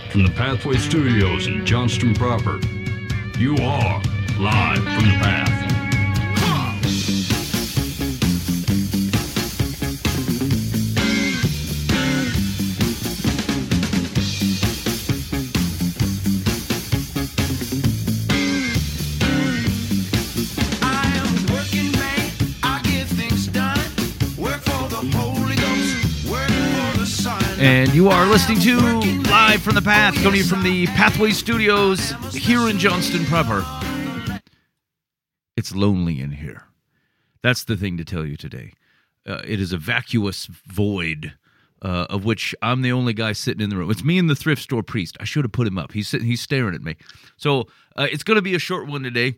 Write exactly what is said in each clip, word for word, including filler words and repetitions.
from the Pathway Studios in Johnston proper. You are live from the Path. And you are listening to Live from the Path, coming to you from the Pathway Studios here in Johnston proper. It's lonely in here. That's the thing to tell you today. Uh, it is a vacuous void uh, of which I'm the only guy sitting in the room. It's me and the thrift store priest. I should have put him up. He's sitting. He's staring at me. So uh, it's going to be a short one today.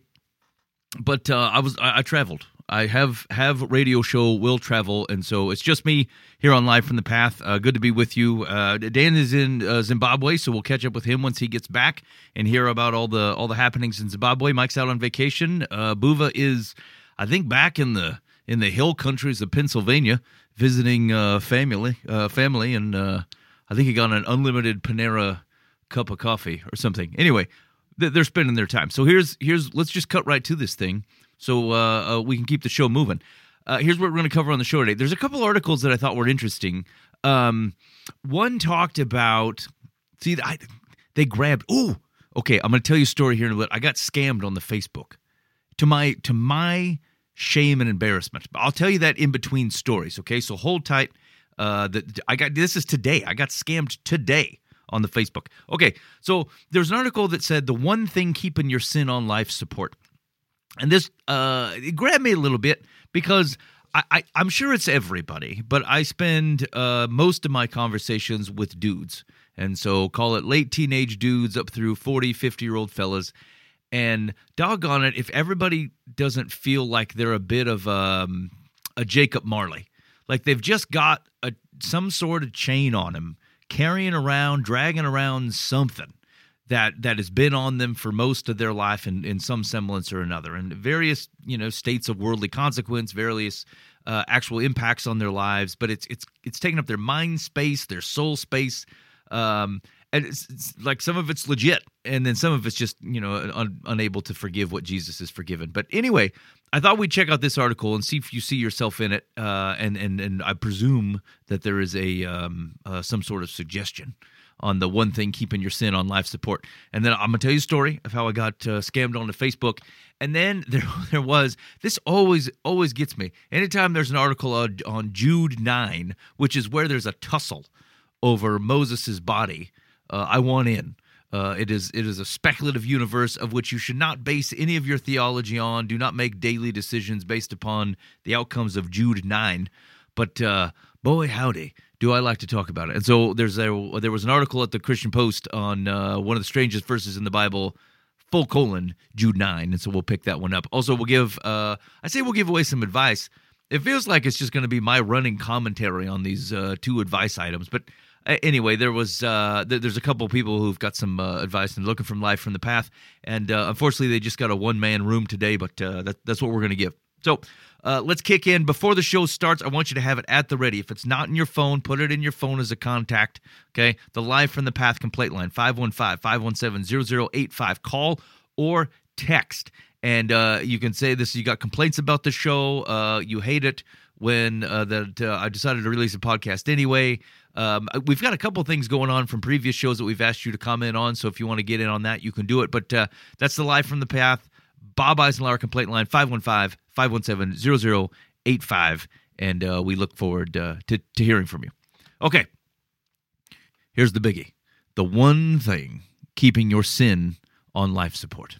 But uh, I was I, I traveled. I have have radio show, will travel, and so it's just me here on Live from the Path. Uh, good to be with you. Uh, Dan is in uh, Zimbabwe, so we'll catch up with him once he gets back and hear about all the all the happenings in Zimbabwe. Mike's out on vacation. Uh, Buva is, I think, back in the in the hill countries of Pennsylvania visiting uh, family uh, family, and uh, I think he got an unlimited Panera cup of coffee or something. Anyway, they're spending their time. So here's here's let's just cut right to this thing so uh, uh, we can keep the show moving. Uh, here's what we're going to cover on the show today. There's a couple articles that I thought were interesting. Um, one talked about see I, they grabbed. Oh, okay. I'm going to tell you a story here in a little bit. I got scammed on the Facebook to my to my shame and embarrassment. But I'll tell you that in between stories. Okay, so hold tight. Uh, the, I got this is today. I got scammed today on the Facebook. Okay, so there's an article that said the one thing keeping your sin on life support. And this uh, it grabbed me a little bit because I, I, I'm sure it's everybody, but I spend uh, most of my conversations with dudes. And so call it late teenage dudes up through forty, fifty-year-old fellas. And doggone it, if everybody doesn't feel like they're a bit of um, a Jacob Marley, like they've just got a some sort of chain on them, carrying around, dragging around something that that has been on them for most of their life in, in some semblance or another, and various you know states of worldly consequence, various uh, actual impacts on their lives. But it's it's it's taking up their mind space, their soul space, um, and it's, it's like some of it's legit, and then some of it's just you know un, unable to forgive what Jesus has forgiven. But anyway, I thought we'd check out this article and see if you see yourself in it, uh, and and and I presume that there is a um, uh, some sort of suggestion on the one thing keeping your sin on life support. And then I'm going to tell you a story of how I got uh, scammed onto Facebook. And then there there was, this always always gets me. Anytime there's an article on, on Jude nine, which is where there's a tussle over Moses' body, uh, I want in. Uh, it is it is a speculative universe of which you should not base any of your theology on. Do not make daily decisions based upon the outcomes of Jude nine. But uh, boy, howdy, do I like to talk about it. And so there's a, there was an article at the Christian Post on uh, one of the strangest verses in the Bible, full colon, Jude nine. And so we'll pick that one up. Also, we'll give, uh, I say we'll give away some advice. It feels like it's just going to be my running commentary on these uh, two advice items. But uh, anyway, there was uh, th- there's a couple of people who've got some uh, advice and looking from Life from the Path. And uh, unfortunately, they just got a one-man room today, but uh, that, that's what we're going to give. So uh, let's kick in. Before the show starts, I want you to have it at the ready. If it's not in your phone, put it in your phone as a contact, okay? The Live from the Path complaint line, five one five, five one seven, zero zero eight five. Call or text. And uh, you can say this, you got complaints about the show, uh, you hate it when uh, that uh, I decided to release a podcast anyway. Um, we've got a couple things going on from previous shows that we've asked you to comment on, so if you want to get in on that, you can do it. But uh, that's the Live from the Path. Bob Eisenhower complaint line, five one five, five one seven, zero zero eight five, and uh, we look forward uh, to, to hearing from you. Okay, here's the biggie. The one thing keeping your sin on life support.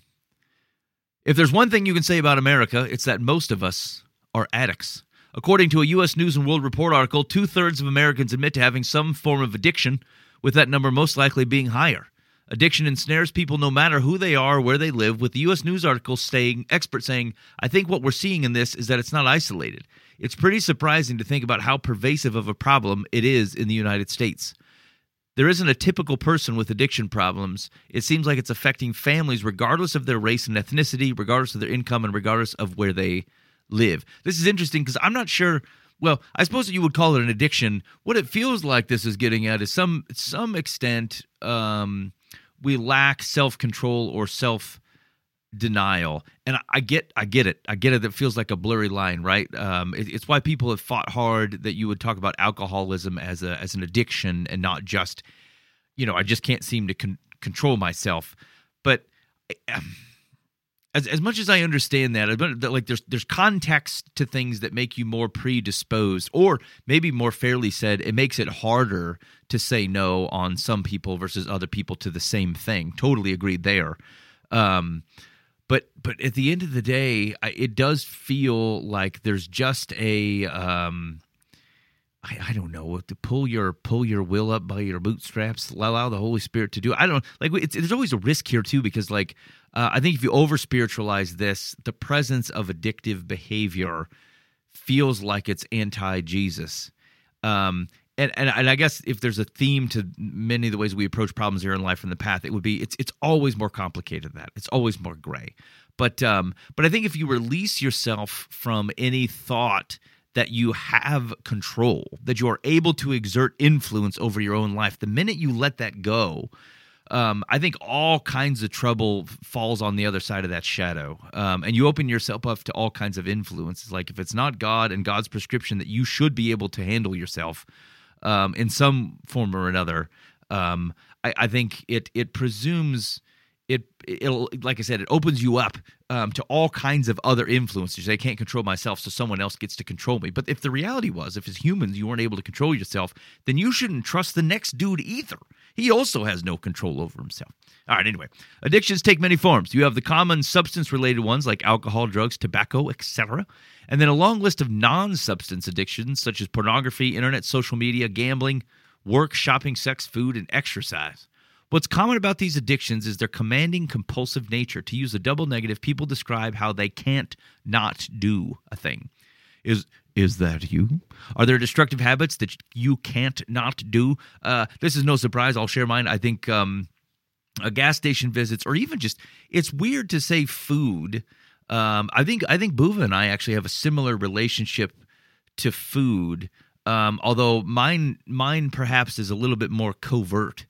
If there's one thing you can say about America, it's that most of us are addicts. According to a U S News and World Report article, two-thirds of Americans admit to having some form of addiction, with that number most likely being higher. Addiction ensnares people no matter who they are or where they live, with the U S News article saying, experts saying, I think what we're seeing in this is that it's not isolated. It's pretty surprising to think about how pervasive of a problem it is in the United States. There isn't a typical person with addiction problems. It seems like it's affecting families regardless of their race and ethnicity, regardless of their income, and regardless of where they live. This is interesting because I'm not sure well, I suppose that you would call it an addiction. What it feels like this is getting at is some some extent um, we lack self-control or self-denial. And I, I get I get it. I get it. It feels like a blurry line, right? Um, it, it's why people have fought hard that you would talk about alcoholism as a as an addiction and not just, you know, I just can't seem to con- control myself. But um, As as much as I understand that, like there's there's context to things that make you more predisposed, or maybe more fairly said, it makes it harder to say no on some people versus other people to the same thing. Totally agreed there. Um, but but at the end of the day, I, it does feel like there's just a um, I, I don't know, to pull your pull your will up by your bootstraps, allow the Holy Spirit to do. I don't like. It's, there's always a risk here too, because like. Uh, I think if you over-spiritualize this, the presence of addictive behavior feels like it's anti-Jesus. Um, and, and and I guess if there's a theme to many of the ways we approach problems here in life from the path, it would be it's it's always more complicated than that. It's always more gray. But um, but I think if you release yourself from any thought that you have control, that you are able to exert influence over your own life, the minute you let that go, Um, I think all kinds of trouble falls on the other side of that shadow, um, and you open yourself up to all kinds of influences. Like if it's not God and God's prescription that you should be able to handle yourself um, in some form or another, um, I, I think it it presumes it. It'll, like I said, it opens you up um, to all kinds of other influences. I can't control myself, so someone else gets to control me. But if the reality was, if as humans you weren't able to control yourself, then you shouldn't trust the next dude either. He also has no control over himself. All right, anyway. Addictions take many forms. You have the common substance-related ones like alcohol, drugs, tobacco, et cetera. And then a long list of non-substance addictions such as pornography, internet, social media, gambling, work, shopping, sex, food, and exercise. What's common about these addictions is their commanding, compulsive nature. To use a double negative, people describe how they can't not do a thing. Is is that you? Are there destructive habits that you can't not do? Uh, this is no surprise. I'll share mine. I think um, uh, gas station visits, or even just, it's weird to say food. Um, I think I think Buva and I actually have a similar relationship to food, um, although mine mine perhaps is a little bit more covert.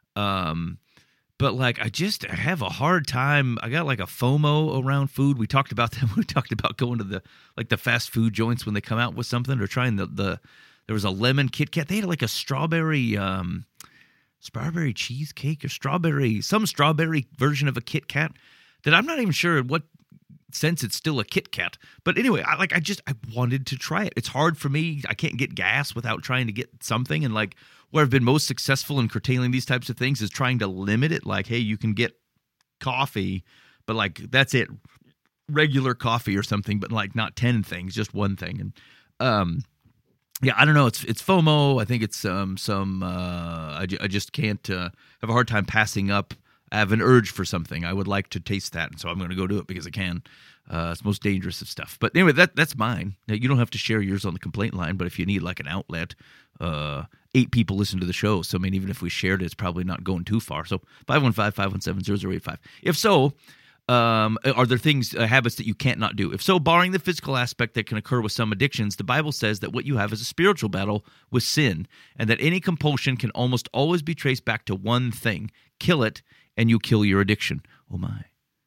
Um, but like I just I have a hard time. I got like a FOMO around food. We talked about that. We talked about going to the like the fast food joints when they come out with something, or trying the the. There was a lemon Kit Kat. They had like a strawberry um, strawberry cheesecake or strawberry some strawberry version of a Kit Kat that I'm not even sure in what sense it's still a Kit Kat. But anyway, I like I just I wanted to try it. It's hard for me. I can't get gas without trying to get something, and like. Where I've been most successful in curtailing these types of things is trying to limit it. Like, hey, you can get coffee, but like that's it, regular coffee or something. But like not ten things, just one thing. And um, yeah, I don't know. It's it's FOMO. I think it's um some. Uh, I, I just can't uh, have a hard time passing up. I have an urge for something. I would like to taste that, and so I'm going to go do it because I can. Uh, it's the most dangerous of stuff. But anyway, that that's mine. Now, you don't have to share yours on the complaint line, but if you need like an outlet, uh, eight people listen to the show. So I mean, even if we shared it, it's probably not going too far. So five one five, five one seven, zero zero eight five. If so, um, are there things, uh, habits that you can't not do? If so, barring the physical aspect that can occur with some addictions, the Bible says that what you have is a spiritual battle with sin, and that any compulsion can almost always be traced back to one thing. Kill it, and you kill your addiction. Oh my.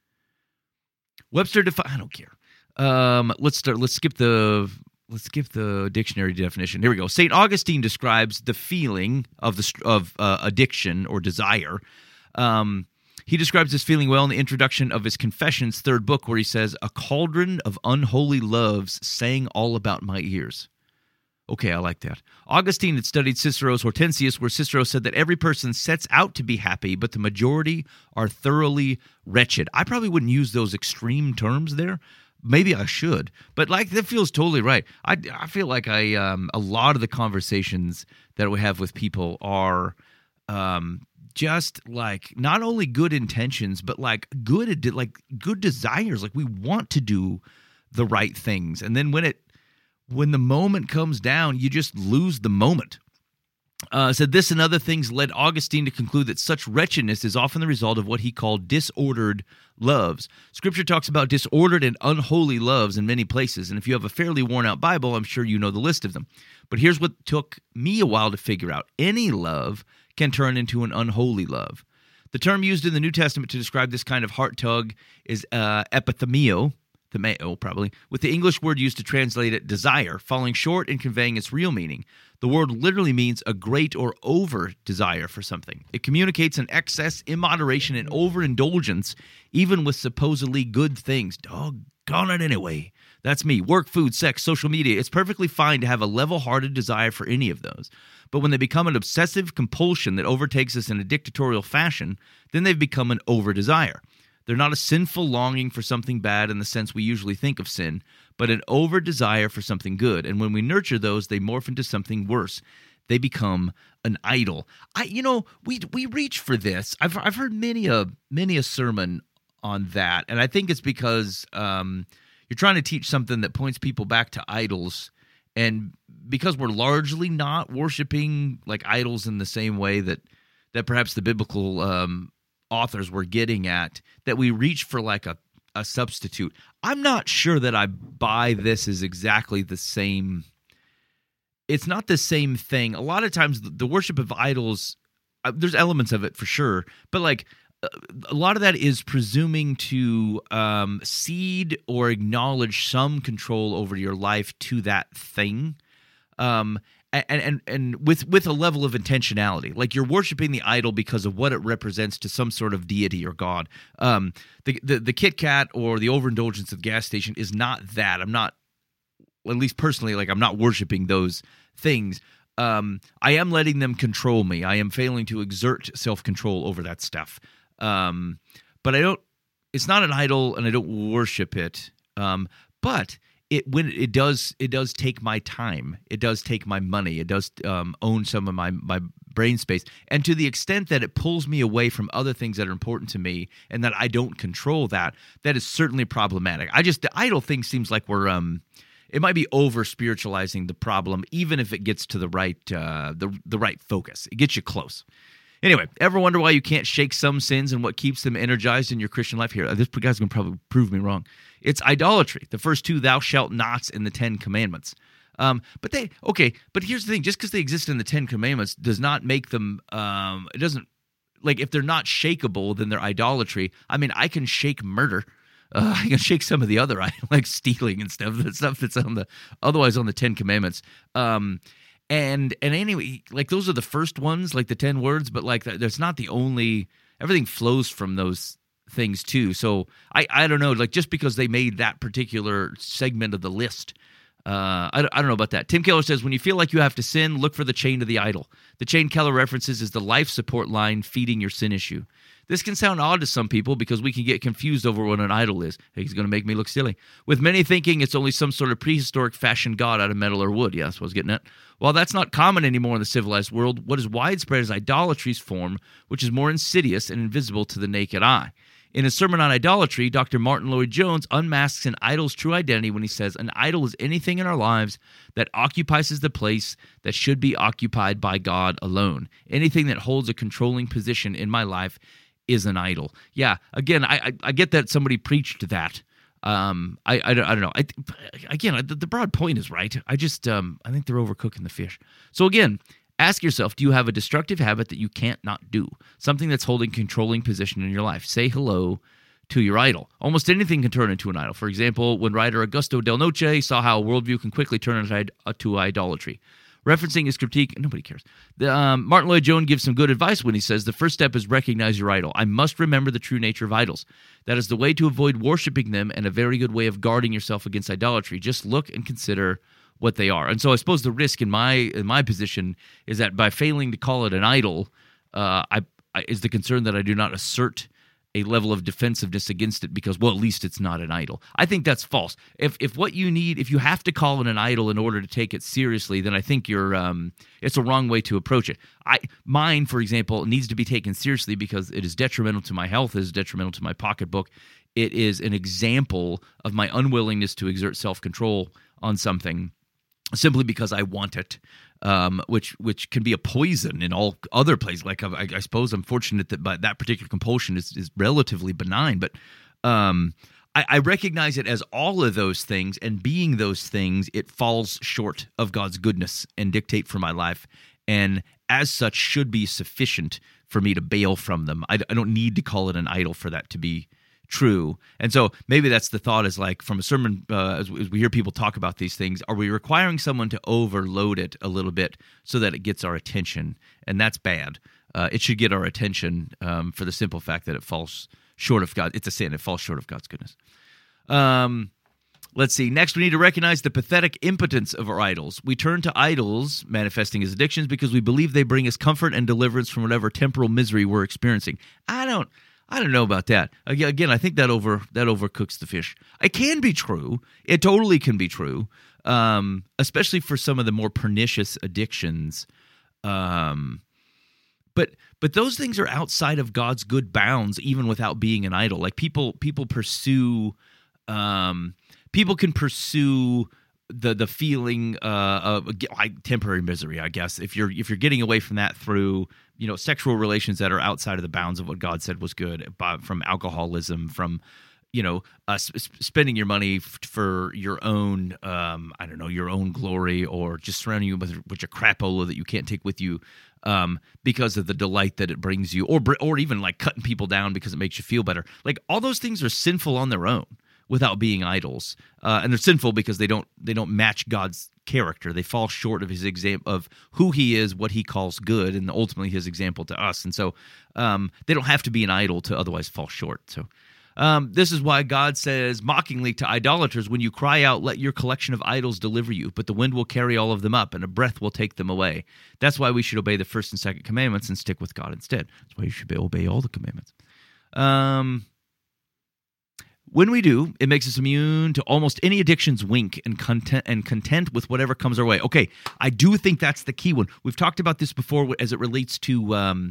Webster defi- I don't care. Um, let's start. Let's skip the. Let's skip the dictionary definition. Here we go. Saint Augustine describes the feeling of the of uh, addiction or desire. Um, he describes this feeling well in the introduction of his Confessions, third book, where he says, "A cauldron of unholy loves sang all about my ears." Okay, I like that. Augustine had studied Cicero's Hortensius, where Cicero said that every person sets out to be happy, but the majority are thoroughly wretched. I probably wouldn't use those extreme terms there. Maybe I should, but like that feels totally right. I, I feel like I um, a lot of the conversations that we have with people are um, just like not only good intentions, but like good like good desires. Like we want to do the right things, and then when it When the moment comes down, you just lose the moment. Uh, said this and other things led Augustine to conclude that such wretchedness is often the result of what he called disordered loves. Scripture talks about disordered and unholy loves in many places, and if you have a fairly worn-out Bible, I'm sure you know the list of them. But here's what took me a while to figure out. Any love can turn into an unholy love. The term used in the New Testament to describe this kind of heart tug is uh, epithemio, themeo probably, with the English word used to translate it desire, falling short in conveying its real meaning. The word literally means a great or over desire for something. It communicates an excess, immoderation, and overindulgence, even with supposedly good things. Doggone it anyway. That's me. Work, food, sex, social media. It's perfectly fine to have a level-hearted desire for any of those. But when they become an obsessive compulsion that overtakes us in a dictatorial fashion, then they've become an over-desire. They're not a sinful longing for something bad in the sense we usually think of sin, but an over-desire for something good. And when we nurture those, they morph into something worse. They become an idol. I, you know, we we reach for this. I've I've heard many a many a sermon on that, and I think it's because um, you're trying to teach something that points people back to idols, and because we're largely not worshiping like idols in the same way that that perhaps the biblical um, authors were getting at, that we reach for like a, a substitute. I'm not sure that I buy this as exactly the same. It's not the same thing. A lot of times the, the worship of idols, uh, there's elements of it for sure, but like uh, a lot of that is presuming to um, cede or acknowledge some control over your life to that thing. Um, And, and and with with a level of intentionality, like you're worshiping the idol because of what it represents to some sort of deity or god. Um, the, the the Kit Kat or the overindulgence at the gas station is not that. I'm not, at least personally, like I'm not worshiping those things. Um, I am letting them control me. I am failing to exert self-control over that stuff. Um, but I don't. It's not an idol, and I don't worship it. Um, but It when it does it does take my time, it does take my money, it does um, own some of my my brain space, and to the extent that it pulls me away from other things that are important to me, and that I don't control that, that is certainly problematic. I just the idol thing seems like we're um, it might be over spiritualizing the problem, even if it gets to the right uh, the the right focus. It gets you close. Anyway, ever wonder why you can't shake some sins and what keeps them energized in your Christian life? Here, this guy's going to probably prove me wrong. It's idolatry. The first two thou shalt nots in the Ten Commandments. Um, but they, okay, but here's the thing. Just because they exist in the Ten Commandments does not make them, um, it doesn't, like if they're not shakeable, then they're idolatry. I mean, I can shake murder. Uh, I can shake some of the other, like stealing and stuff, the stuff that's on the, otherwise on the Ten Commandments. Um, And and anyway, like those are the first ones, like the ten words, but like that's not the only. Everything flows from those things too. So I, I don't know, like just because they made that particular segment of the list, uh, I, I don't know about that. Tim Keller says, when you feel like you have to sin, look for the chain to the idol. The chain Keller references is the life support line feeding your sin issue. This can sound odd to some people because we can get confused over what an idol is. Hey, he's going to make me look silly. With many thinking it's only some sort of prehistoric fashioned god out of metal or wood. Yeah, that's what I was getting at. While that's not common anymore in the civilized world, what is widespread is idolatry's form, which is more insidious and invisible to the naked eye. In his sermon on idolatry, Doctor Martin Lloyd-Jones unmasks an idol's true identity when he says, an idol is anything in our lives that occupies the place that should be occupied by God alone. Anything that holds a controlling position in my life is an idol. Yeah, again, I I, I get that somebody preached that. Um, I, I, I don't know. I, again, the, the broad point is right. I just um, I think they're overcooking the fish. So again, ask yourself, do you have a destructive habit that you can't not do? Something that's holding controlling position in your life. Say hello to your idol. Almost anything can turn into an idol. For example, when writer Augusto Del Noce saw how a worldview can quickly turn into idolatry. Referencing his critique, nobody cares. The, um, Martin Lloyd-Jones gives some good advice when he says, the first step is recognize your idol. I must remember the true nature of idols. That is the way to avoid worshiping them and a very good way of guarding yourself against idolatry. Just look and consider what they are. And so I suppose the risk in my in my position is that by failing to call it an idol, uh, I, I is the concern that I do not assert a level of defensiveness against it because, well, at least it's not an idol. I think that's false. If if what you need, if you have to call it an idol in order to take it seriously, then I think you're um, it's a wrong way to approach it. I mine, for example, needs to be taken seriously because it is detrimental to my health, it is detrimental to my pocketbook. It is an example of my unwillingness to exert self-control on something simply because I want it. um, which which can be a poison in all other places. Like I, I suppose I'm fortunate that by that particular compulsion is, is relatively benign, but um, I, I recognize it as all of those things, and being those things, it falls short of God's goodness and dictate for my life, and as such should be sufficient for me to bail from them. I, I don't need to call it an idol for that to be true. And so maybe that's the thought, is like from a sermon, uh, as, as we hear people talk about these things, are we requiring someone to overload it a little bit so that it gets our attention? And that's bad. Uh, it should get our attention um, for the simple fact that it falls short of God. It's a sin. It falls short of God's goodness. Um, let's see. Next, we need to recognize the pathetic impotence of our idols. We turn to idols manifesting as addictions because we believe they bring us comfort and deliverance from whatever temporal misery we're experiencing. I don't I don't know about that. Again, I think that over that overcooks the fish. It can be true. It totally can be true, um, especially for some of the more pernicious addictions. Um, but but those things are outside of God's good bounds, even without being an idol. Like people people pursue, um, people can pursue the the feeling uh, of like temporary misery, I guess. If you're if you're getting away from that through, you know, sexual relations that are outside of the bounds of what God said was good, from alcoholism, from, you know, uh, sp- spending your money f- for your own, um, I don't know, your own glory, or just surrounding you with a bunch of crapola that you can't take with you um, because of the delight that it brings you, or or even like cutting people down because it makes you feel better. Like all those things are sinful on their own without being idols, uh, and they're sinful because they don't they don't match God's character. They fall short of his example of who he is, what he calls good, and ultimately his example to us. And so um, they don't have to be an idol to otherwise fall short. So um, this is why God says mockingly to idolaters, when you cry out, let your collection of idols deliver you, but the wind will carry all of them up and a breath will take them away. That's why we should obey the first and second commandments and stick with God instead. That's why you should obey all the commandments. Um... When we do, it makes us immune to almost any addiction's wink and content and content with whatever comes our way. Okay, I do think that's the key one. We've talked about this before as it relates to, um,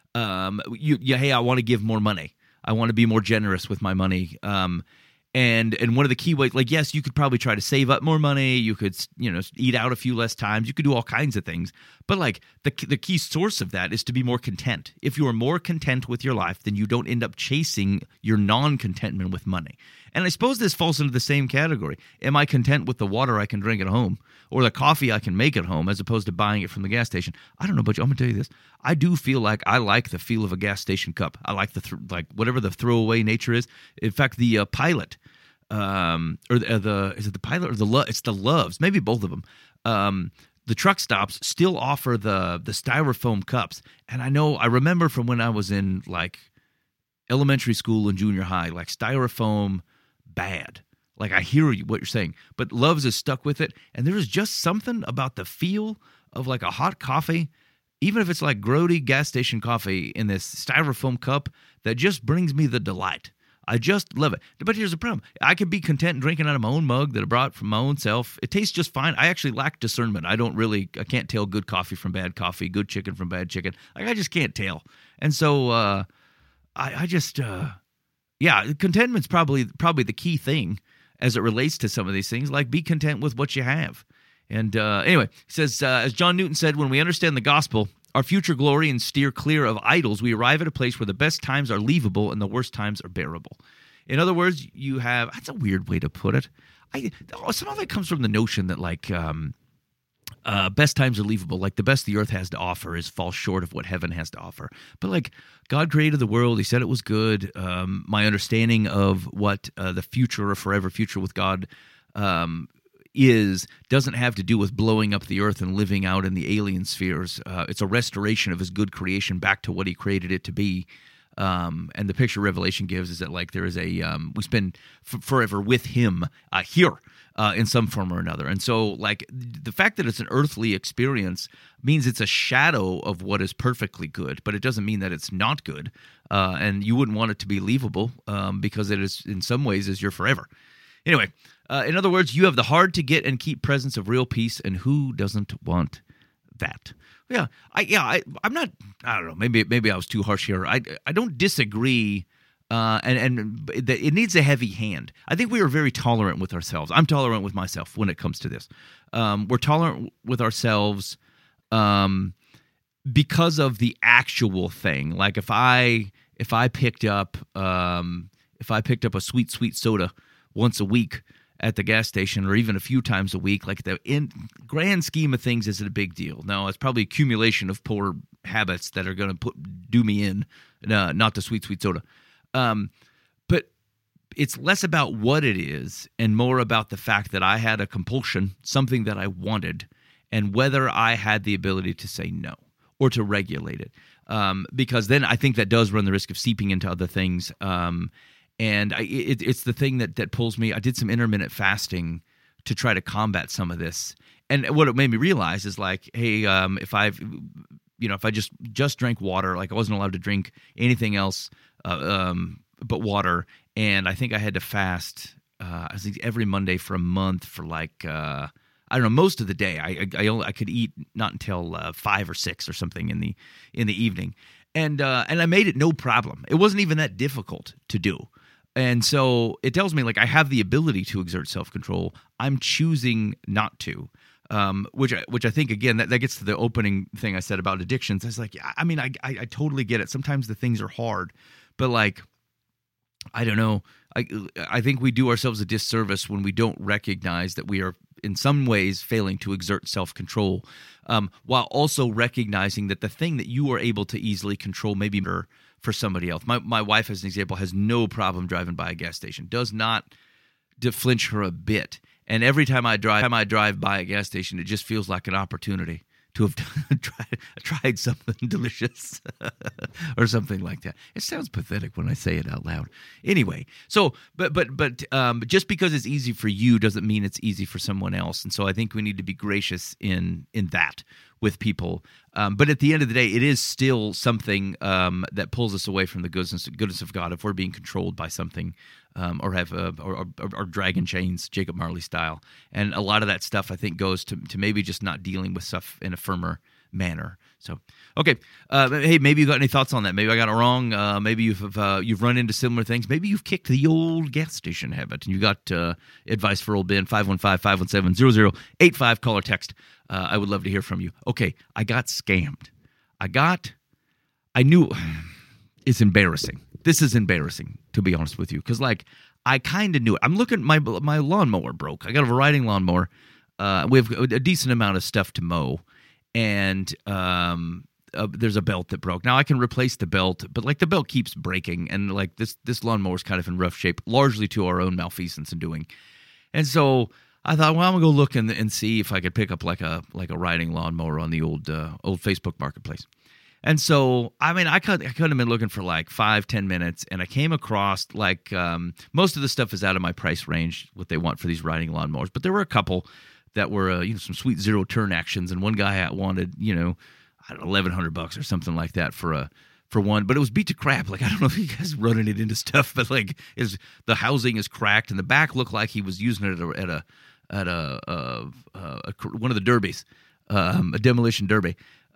um, you, you, hey, I want to give more money. I want to be more generous with my money. Um, and and one of the key ways, like, yes, you could probably try to save up more money. You could, you know, eat out a few less times. You could do all kinds of things. But like the the key source of that is to be more content. If you are more content with your life, then you don't end up chasing your non-contentment with money. And I suppose this falls into the same category. Am I content with the water I can drink at home, or the coffee I can make at home, as opposed to buying it from the gas station? I don't know about you. I'm gonna tell you this. I do feel like I like the feel of a gas station cup. I like the th- like whatever the throwaway nature is. In fact, the uh, Pilot, um, or the, uh, the is it the Pilot or the Lo- it's the Loves, maybe both of them. Um, the truck stops still offer the the styrofoam cups, and I know I remember from when I was in like elementary school and junior high, like styrofoam bad. Like I hear what you're saying, but Loves is stuck with it, and there is just something about the feel of like a hot coffee, even if it's like grody gas station coffee in this styrofoam cup, that just brings me the delight. I just love it. But here's the problem. I could be content drinking out of my own mug that I brought from my own self. It tastes just fine. I actually lack discernment. I don't really, I can't tell good coffee from bad coffee, good chicken from bad chicken. Like I just can't tell. And so uh, I, I just, uh, yeah, contentment's probably probably the key thing as it relates to some of these things. Like be content with what you have. And uh, anyway, he says, uh, as John Newton said, when we understand the gospel, our future glory, and steer clear of idols, we arrive at a place where the best times are leavable and the worst times are bearable. In other words, you have, that's a weird way to put it. I, some of it comes from the notion that like um, uh, best times are leavable. Like the best the earth has to offer is falls short of what heaven has to offer. But like God created the world. He said it was good. Um, my understanding of what uh, the future or forever future with God um is doesn't have to do with blowing up the earth and living out in the alien spheres. Uh, it's a restoration of his good creation back to what he created it to be. Um, and the picture Revelation gives is that like there is a um, we spend f- forever with him uh, here uh, in some form or another. And so like the fact that it's an earthly experience means it's a shadow of what is perfectly good, but it doesn't mean that it's not good. Uh, and you wouldn't want it to be leavable um, because it is in some ways is your forever. Anyway, uh, in other words, you have the hard to get and keep presence of real peace, and who doesn't want that? Yeah, I yeah, I, I'm not. I don't know. Maybe maybe I was too harsh here. I I don't disagree, uh, and and it needs a heavy hand. I think we are very tolerant with ourselves. I'm tolerant with myself when it comes to this. Um, we're tolerant with ourselves um, because of the actual thing. Like if I if I picked up um, if I picked up a sweet sweet soda once a week at the gas station, or even a few times a week, like the in grand scheme of things, is it a big deal? No, it's probably accumulation of poor habits that are going to put do me in, uh, not the sweet sweet soda. Um, but it's less about what it is and more about the fact that I had a compulsion, something that I wanted, and whether I had the ability to say no or to regulate it. Um, because then I think that does run the risk of seeping into other things. Um, and I, it, it's the thing that, that pulls me. I did some intermittent fasting to try to combat some of this. And what it made me realize is like, hey, um, if I've, you know, if I just, just drank water, like I wasn't allowed to drink anything else uh, um, but water. And I think I had to fast, uh, I think every Monday for a month for like, uh, I don't know, most of the day. I I, I, only, I could eat not until uh, five or six or something in the in the evening, and uh, and I made it no problem. It wasn't even that difficult to do, and so it tells me like I have the ability to exert self control. I'm choosing not to, um, which I, which I think again that, that gets to the opening thing I said about addictions. I was like, I mean, I, I I totally get it. Sometimes the things are hard, but like. I don't know. I I think we do ourselves a disservice when we don't recognize that we are in some ways failing to exert self-control, um, while also recognizing that the thing that you are able to easily control may be for, for somebody else. My my wife, as an example, has no problem driving by a gas station. Does not flinch her a bit. And every time I drive, time I drive by a gas station, it just feels like an opportunity to have tried, tried something delicious or something like that. It sounds pathetic when I say it out loud. Anyway, so but but but um, just because it's easy for you doesn't mean it's easy for someone else. And so I think we need to be gracious in in that with people. Um, but at the end of the day, it is still something um, that pulls us away from the goodness goodness of God if we're being controlled by something. Um, or have uh, or, or, or dragon chains, Jacob Marley style, and a lot of that stuff I think goes to to maybe just not dealing with stuff in a firmer manner. So, okay, uh, hey, maybe you got any thoughts on that? Maybe I got it wrong. Uh, maybe you've uh, you've run into similar things. Maybe you've kicked the old gas station habit, and you got uh, advice for old Ben. five one five, five one seven, zero zero eight five. Call or text. Uh, I would love to hear from you. Okay, I got scammed. I got. I knew. It's embarrassing. This is embarrassing, to be honest with you, because like I kind of knew it. I'm looking. My my lawnmower broke. I got a riding lawnmower. Uh, we have a decent amount of stuff to mow, and um, uh, there's a belt that broke. Now I can replace the belt, but like the belt keeps breaking, and like this this lawnmower's kind of in rough shape, largely to our own malfeasance and doing. And so I thought, well, I'm gonna go look and, and see if I could pick up like a like a riding lawnmower on the old uh, old Facebook Marketplace. And so, I mean, I could I could have been looking for like five, ten minutes, and I came across like um, most of the stuff is out of my price range, what they want for these riding lawnmowers. But there were a couple that were, uh, you know, some sweet zero turn actions, and one guy wanted, you know, I don't know, eleven hundred bucks or something like that for a for one. But it was beat to crap. Like I don't know if you guys are running it into stuff, but like is the housing is cracked, and the back looked like he was using it at a at a, at a, uh, uh, a one of the derbies, um, a demolition derby.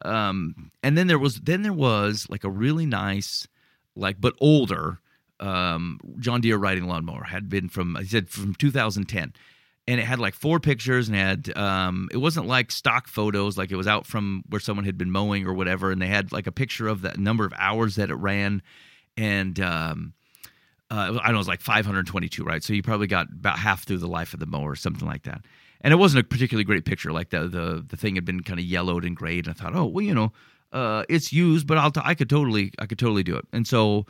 Um, and then there was then there was like a really nice, like but older um, John Deere riding lawnmower. Had been from he said from two thousand ten, and it had like four pictures and had um, it wasn't like stock photos, like it was out from where someone had been mowing or whatever, and they had like a picture of the number of hours that it ran, and um, uh, I don't know, it was like five hundred twenty-two, right? So you probably got about half through the life of the mower or something like that. And it wasn't a particularly great picture. Like the the, the thing had been kind of yellowed and grayed. And I thought, oh well, you know, uh, it's used, but I'll t- I could totally I could totally do it. And so,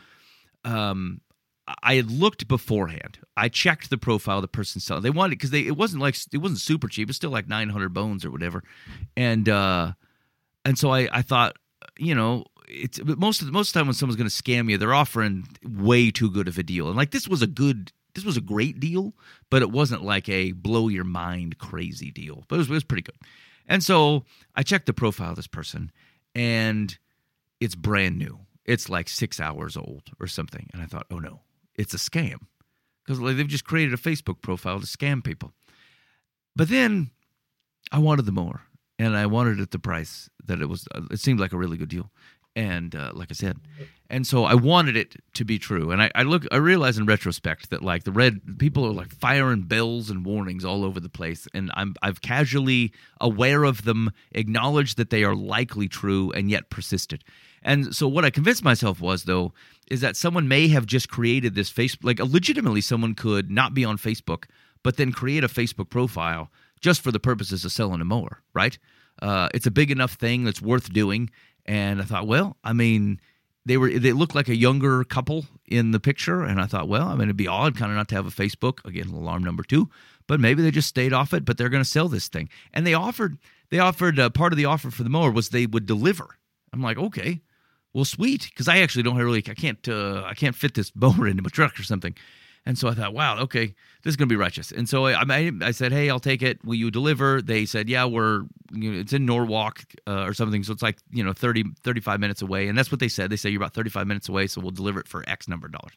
um, I had looked beforehand. I checked the profile of the person selling. They wanted because they it wasn't like it wasn't super cheap. It's still like nine hundred bones or whatever. And uh, and so I, I thought, you know, it's most of the, most of the time when someone's going to scam you, they're offering way too good of a deal. And like this was a good. This was a great deal, but it wasn't like a blow your mind crazy deal. But it was, it was pretty good. And so I checked the profile of this person, and it's brand new. It's like six hours old or something. And I thought, oh no, it's a scam. Because like, they've just created a Facebook profile to scam people. But then I wanted the mower, and I wanted it at the price that it was. It seemed like a really good deal. And uh, like I said, and so I wanted it to be true. And I, I look, I realize in retrospect that like the red people are like firing bells and warnings all over the place. And I'm I've casually aware of them, acknowledged that they are likely true, and yet persisted. And so what I convinced myself was though is that someone may have just created this Facebook, like legitimately someone could not be on Facebook, but then create a Facebook profile just for the purposes of selling a mower, right? Uh, it's a big enough thing that's worth doing. And I thought, well, I mean, they were they looked like a younger couple in the picture, and I thought, well, I mean, it'd be odd kind of not to have a Facebook. Again, alarm number two, but maybe they just stayed off it, but they're going to sell this thing. And they offered, they offered uh, part of the offer for the mower was they would deliver. I'm like, okay, well, sweet, because I actually don't really, I can't, uh, I can't fit this mower into my truck or something. And so I thought, wow, okay, this is going to be righteous. And so I, I, I said, hey, I'll take it. Will you deliver? They said, yeah, we're, you know, it's in Norwalk uh, or something. So it's like, you know, thirty, thirty-five minutes away. And that's what they said. They say you're about thirty-five minutes away, so we'll deliver it for X number of dollars.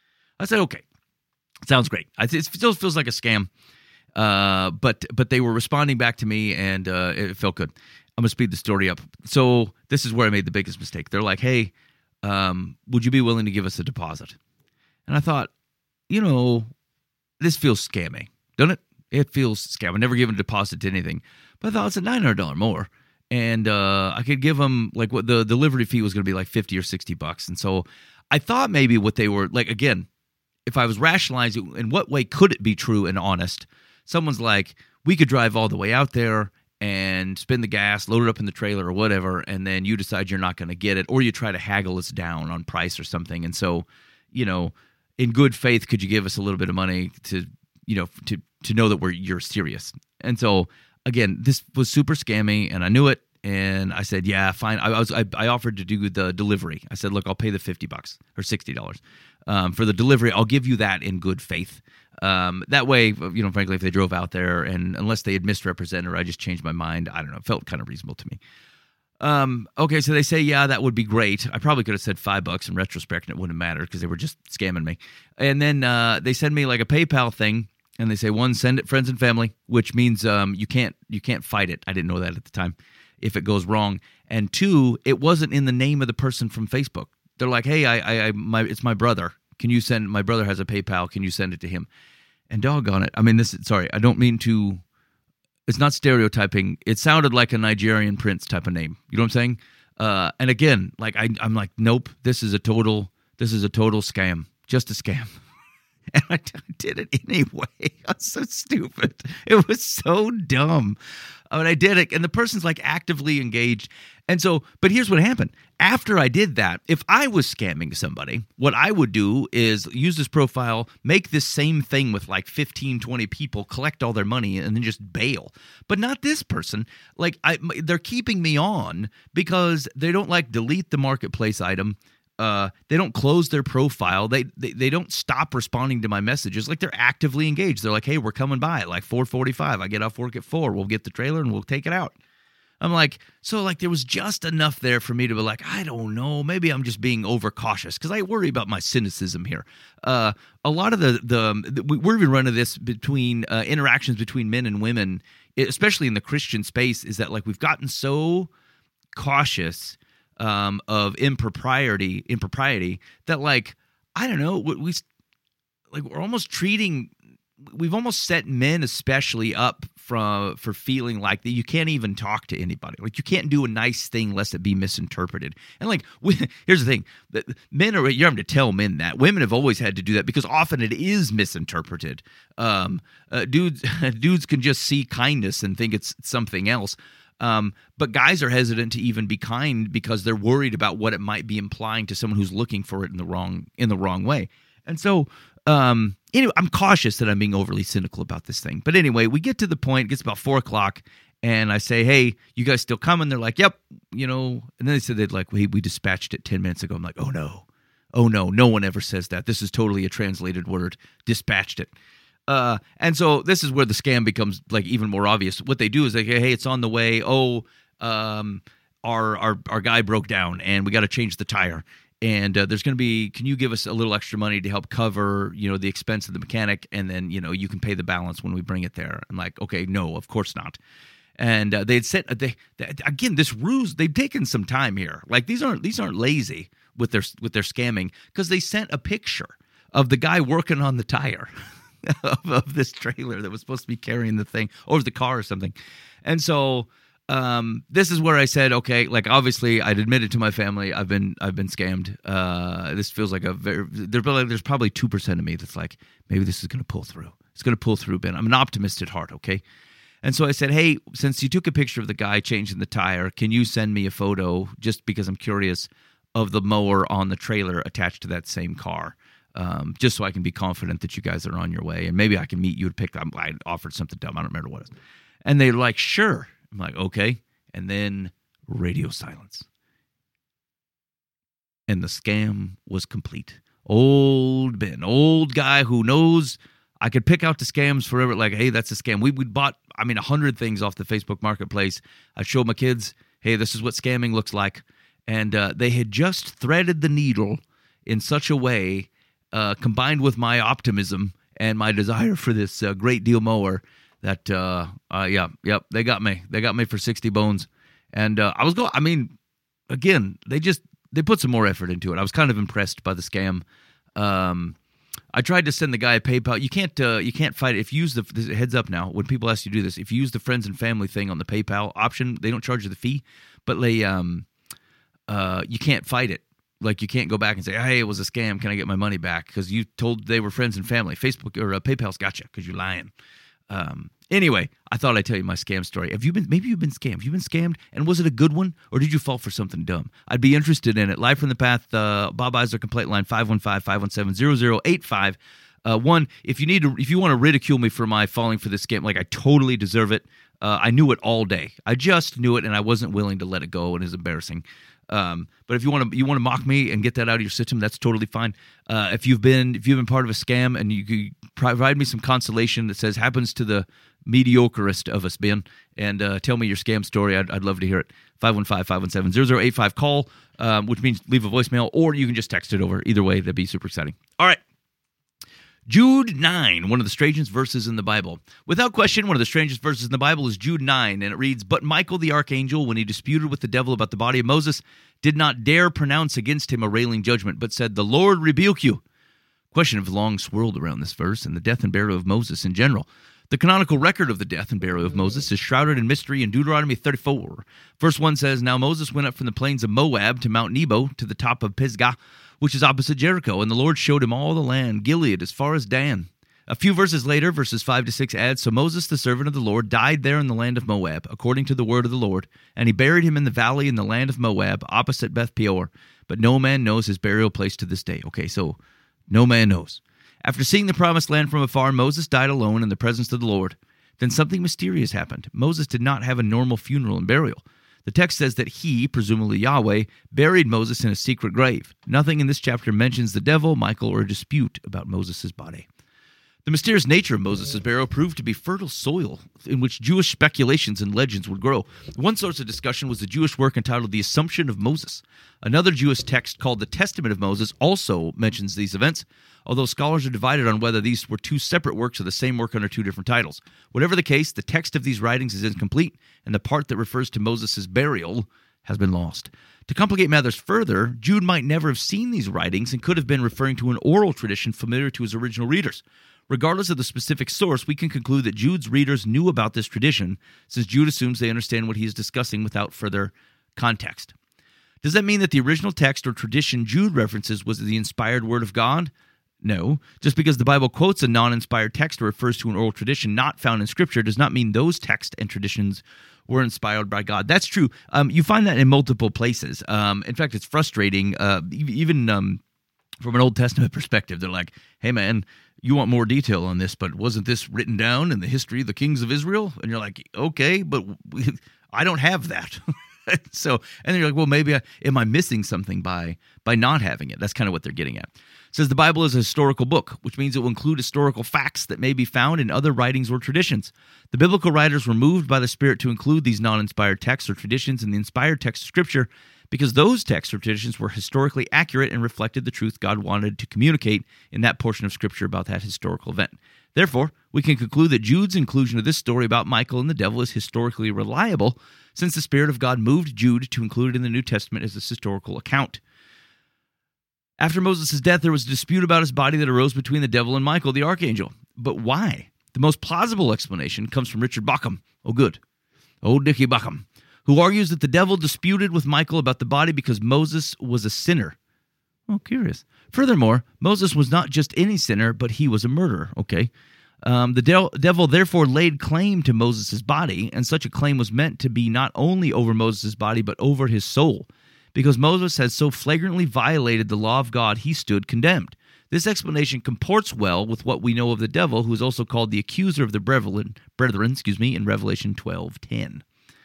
I said, okay, sounds great. I, it still feels like a scam. Uh, but but they were responding back to me, and uh, it felt good. I'm going to speed the story up. So this is where I made the biggest mistake. They're like, hey, um, would you be willing to give us a deposit? And I thought, you know, this feels scammy, doesn't it? It feels scammy. I've never given a deposit to anything. But I thought it's a nine hundred dollars more. And uh, I could give them, like, what the delivery fee was going to be like fifty or sixty bucks. And so I thought maybe what they were, like, again, if I was rationalizing, in what way could it be true and honest? Someone's like, we could drive all the way out there and spin the gas, load it up in the trailer or whatever, and then you decide you're not going to get it, or you try to haggle us down on price or something. And so, you know, in good faith, could you give us a little bit of money to, you know, to to know that we're you're serious? And so, again, this was super scammy, and I knew it. And I said, yeah, fine. I was I, I offered to do the delivery. I said, look, I'll pay the fifty bucks or sixty dollars um, for the delivery. I'll give you that in good faith. Um, that way, you know, frankly, if they drove out there and unless they had misrepresented or I just changed my mind, I don't know, it felt kind of reasonable to me. Um, okay, so they say, yeah, that would be great. I probably could have said five bucks in retrospect and it wouldn't matter because they were just scamming me. And then uh, they send me like a PayPal thing, and they say, one, send it friends and family, which means um, you can't you can't fight it. I didn't know that at the time if it goes wrong. And two, it wasn't in the name of the person from Facebook. They're like, hey, I, I, I my it's my brother. Can you send, my brother has a PayPal. Can you send it to him? And doggone it. I mean, this, sorry, I don't mean to, it's not stereotyping. It sounded like a Nigerian prince type of name. You know what I'm saying? Uh, and again, like I, I'm like, nope, this is a total, this is a total scam. Just a scam. And I, I did it anyway. I was so stupid. It was so dumb. I mean, I did it, and the person's like actively engaged. And so, but here's what happened. After I did that, if I was scamming somebody, what I would do is use this profile, make this same thing with like fifteen, twenty people, collect all their money, and then just bail. But not this person. Like, I, they're keeping me on because they don't like delete the marketplace item. Uh, they don't close their profile. They, they they don't stop responding to my messages. Like, they're actively engaged. They're like, hey, we're coming by at like four forty-five. I get off work at four. We'll get the trailer and we'll take it out. I'm like, so like there was just enough there for me to be like, I don't know, maybe I'm just being overcautious because I worry about my cynicism here. Uh, a lot of the, the, the we're even running this between uh, interactions between men and women, especially in the Christian space, is that like we've gotten so cautious um, of impropriety, impropriety that like, I don't know, we, we like we're almost treating, we've almost set men especially up from for feeling like that you can't even talk to anybody. Like you can't do a nice thing lest it be misinterpreted. And like, we, here's the thing: that men are you're having to tell men that. Women have always had to do that because often it is misinterpreted. Um, uh, dudes, dudes can just see kindness and think it's something else. Um, but guys are hesitant to even be kind because they're worried about what it might be implying to someone who's looking for it in the wrong in the wrong way. And so, um, anyway, I'm cautious that I'm being overly cynical about this thing. But anyway, we get to the point, it gets about four o'clock, and I say, hey, you guys still coming? They're like, yep, you know. And then they said they'd like, hey, we dispatched it ten minutes ago. I'm like, oh, no. Oh, no. No one ever says that. This is totally a translated word. Dispatched it. Uh, and so this is where the scam becomes like even more obvious. What they do is they say, hey, it's on the way. Oh, um, our, our, our guy broke down, and we got to change the tire. And uh, there's going to be, can you give us a little extra money to help cover, you know, the expense of the mechanic, and then, you know, you can pay the balance when we bring it there. I'm like, okay, no, of course not. And uh, they had sent they, they again this ruse. They've taken some time here. Like these aren't these aren't lazy with their with their scamming, because they sent a picture of the guy working on the tire of, of this trailer that was supposed to be carrying the thing, or the car or something. And so um, this is where I said, okay, like obviously I'd admitted to my family I've been I've been scammed. Uh, this feels like a very there, there's probably two percent of me that's like, maybe this is going to pull through. It's going to pull through, Ben. I'm an optimist at heart, okay? And so I said, hey, since you took a picture of the guy changing the tire, can you send me a photo, just because I'm curious, of the mower on the trailer attached to that same car, um, just so I can be confident that you guys are on your way, and maybe I can meet you to pick up. I offered something dumb. I don't remember what it was. And they're like, sure. I'm like, okay. And then radio silence. And the scam was complete. Old Ben, old guy who knows I could pick out the scams forever. Like, hey, that's a scam. We we bought, I mean, a hundred things off the Facebook Marketplace. I showed my kids, hey, this is what scamming looks like. And uh, they had just threaded the needle in such a way, uh, combined with my optimism and my desire for this uh, great deal mower, that, uh, uh, yeah, yep, they got me. They got me for sixty bones. And uh, I was going, I mean, again, they just, they put some more effort into it. I was kind of impressed by the scam. Um, I tried to send the guy a PayPal. You can't, uh, you can't fight it. If you use the, this, heads up now, when people ask you to do this, if you use the friends and family thing on the PayPal option, they don't charge you the fee, but they, um, uh, you can't fight it. Like, you can't go back and say, hey, it was a scam. Can I get my money back? Because you told they were friends and family. Facebook or uh, PayPal's got you because you're lying. Um, anyway, I thought I'd tell you my scam story. Have you been, maybe you've been scammed. Have you been scammed? And was it a good one? Or did you fall for something dumb? I'd be interested in it. Live from the Path, uh, Bob Eisler complaint line, five one five, five one seven, zero zero eight five. Uh, one, if you need to, if you want to ridicule me for my falling for this scam, like I totally deserve it. Uh, I knew it all day. I just knew it, and I wasn't willing to let it go, and it's embarrassing. Um, but if you want to, you want to mock me and get that out of your system, that's totally fine. Uh, if you've been, if you've been part of a scam, and you could provide me some consolation that says happens to the mediocrest of us, Ben, and uh, tell me your scam story, I'd, I'd love to hear it. five one five, five one seven, zero zero eight five. Call, um, which means leave a voicemail, or you can just text it over. Either way, that'd be super exciting. All right. Jude nine, one of the strangest verses in the Bible. Without question, one of the strangest verses in the Bible is Jude nine, and it reads, But Michael the archangel, when he disputed with the devil about the body of Moses, did not dare pronounce against him a railing judgment, but said, The Lord rebuke you. Question have long swirled around this verse and the death and burial of Moses in general. The canonical record of the death and burial of Moses is shrouded in mystery in Deuteronomy thirty-four. Verse one says, Now Moses went up from the plains of Moab to Mount Nebo, to the top of Pisgah, which is opposite Jericho, and the Lord showed him all the land, Gilead, as far as Dan. A few verses later, verses five to six add, So Moses, the servant of the Lord, died there in the land of Moab, according to the word of the Lord, and he buried him in the valley in the land of Moab, opposite Beth Peor. But no man knows his burial place to this day. Okay, so no man knows. After seeing the promised land from afar, Moses died alone in the presence of the Lord. Then something mysterious happened. Moses did not have a normal funeral and burial. The text says that he, presumably Yahweh, buried Moses in a secret grave. Nothing in this chapter mentions the devil, Michael, or a dispute about Moses' body. The mysterious nature of Moses' burial proved to be fertile soil in which Jewish speculations and legends would grow. One source of discussion was the Jewish work entitled The Assumption of Moses. Another Jewish text called the Testament of Moses also mentions these events, although scholars are divided on whether these were two separate works or the same work under two different titles. Whatever the case, the text of these writings is incomplete, and the part that refers to Moses' burial has been lost. To complicate matters further, Jude might never have seen these writings and could have been referring to an oral tradition familiar to his original readers. Regardless of the specific source, we can conclude that Jude's readers knew about this tradition, since Jude assumes they understand what he is discussing without further context. Does that mean that the original text or tradition Jude references was the inspired word of God? No. Just because the Bible quotes a non-inspired text or refers to an oral tradition not found in Scripture does not mean those texts and traditions were inspired by God. That's true. Um, you find that in multiple places. Um, in fact, it's frustrating. Uh, even um, from an Old Testament perspective, they're like, hey, man, you want more detail on this, but wasn't this written down in the history of the kings of Israel? And you're like, okay, but I don't have that. So, and then you're like, well, maybe I, am I missing something by by not having it? That's kind of what they're getting at. It says the Bible is a historical book, which means it will include historical facts that may be found in other writings or traditions. The biblical writers were moved by the Spirit to include these non-inspired texts or traditions in the inspired text of Scripture because those texts or traditions were historically accurate and reflected the truth God wanted to communicate in that portion of Scripture about that historical event. Therefore, we can conclude that Jude's inclusion of this story about Michael and the devil is historically reliable, since the Spirit of God moved Jude to include it in the New Testament as a historical account. After Moses' death, there was a dispute about his body that arose between the devil and Michael, the archangel. But why? The most plausible explanation comes from Richard Bauckham. Oh, good. Oh, Dickie Bauckham, who argues that the devil disputed with Michael about the body because Moses was a sinner. Oh, curious. Furthermore, Moses was not just any sinner, but he was a murderer. Okay. Um, the de- devil therefore laid claim to Moses' body, and such a claim was meant to be not only over Moses' body, but over his soul. Because Moses had so flagrantly violated the law of God, he stood condemned. This explanation comports well with what we know of the devil, who is also called the accuser of the brethren, brethren excuse me, in Revelation twelve ten.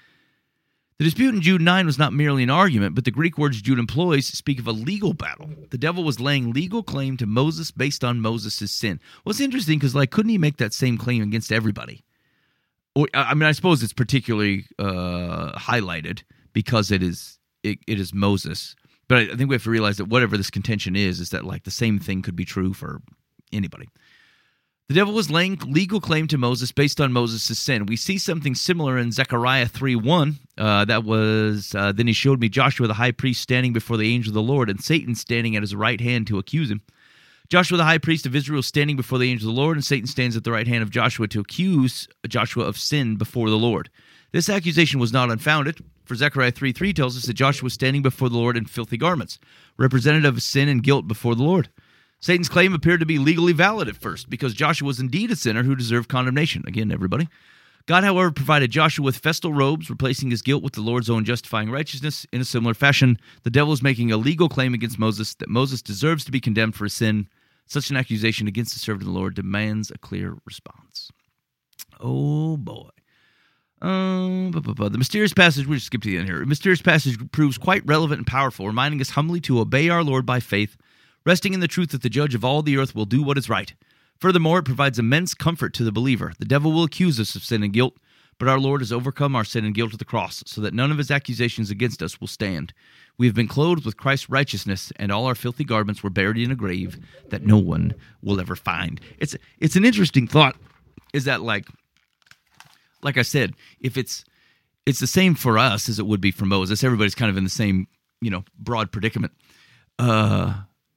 The dispute in Jude nine was not merely an argument, but the Greek words Jude employs speak of a legal battle. The devil was laying legal claim to Moses based on Moses' sin. Well, it's interesting because, like, couldn't he make that same claim against everybody? Or, I mean, I suppose it's particularly uh, highlighted because it is it, it is Moses. But I think we have to realize that whatever this contention is, is that, like, the same thing could be true for anybody. The devil was laying legal claim to Moses based on Moses' sin. We see something similar in Zechariah three one. Uh, that was, uh, then he showed me Joshua the high priest standing before the angel of the Lord, and Satan standing at his right hand to accuse him. Joshua the high priest of Israel standing before the angel of the Lord, and Satan stands at the right hand of Joshua to accuse Joshua of sin before the Lord. This accusation was not unfounded, for Zechariah three three tells us that Joshua was standing before the Lord in filthy garments, representative of sin and guilt before the Lord. Satan's claim appeared to be legally valid at first, because Joshua was indeed a sinner who deserved condemnation. Again, everybody. God, however, provided Joshua with festal robes, replacing his guilt with the Lord's own justifying righteousness. In a similar fashion, the devil is making a legal claim against Moses that Moses deserves to be condemned for his sin. Such an accusation against the servant of the Lord demands a clear response. Oh, boy. Um, bu- bu- bu- the mysterious passage, we just skip to the end here. The mysterious passage proves quite relevant and powerful, reminding us humbly to obey our Lord by faith, resting in the truth that the judge of all the earth will do what is right. Furthermore, it provides immense comfort to the believer. The devil will accuse us of sin and guilt, but our Lord has overcome our sin and guilt at the cross, so that none of his accusations against us will stand. We have been clothed with Christ's righteousness, and all our filthy garments were buried in a grave that no one will ever find. It's it's an interesting thought, is that, like, like I said, if it's it's the same for us as it would be for Moses, everybody's kind of in the same, you know, broad predicament. Uh,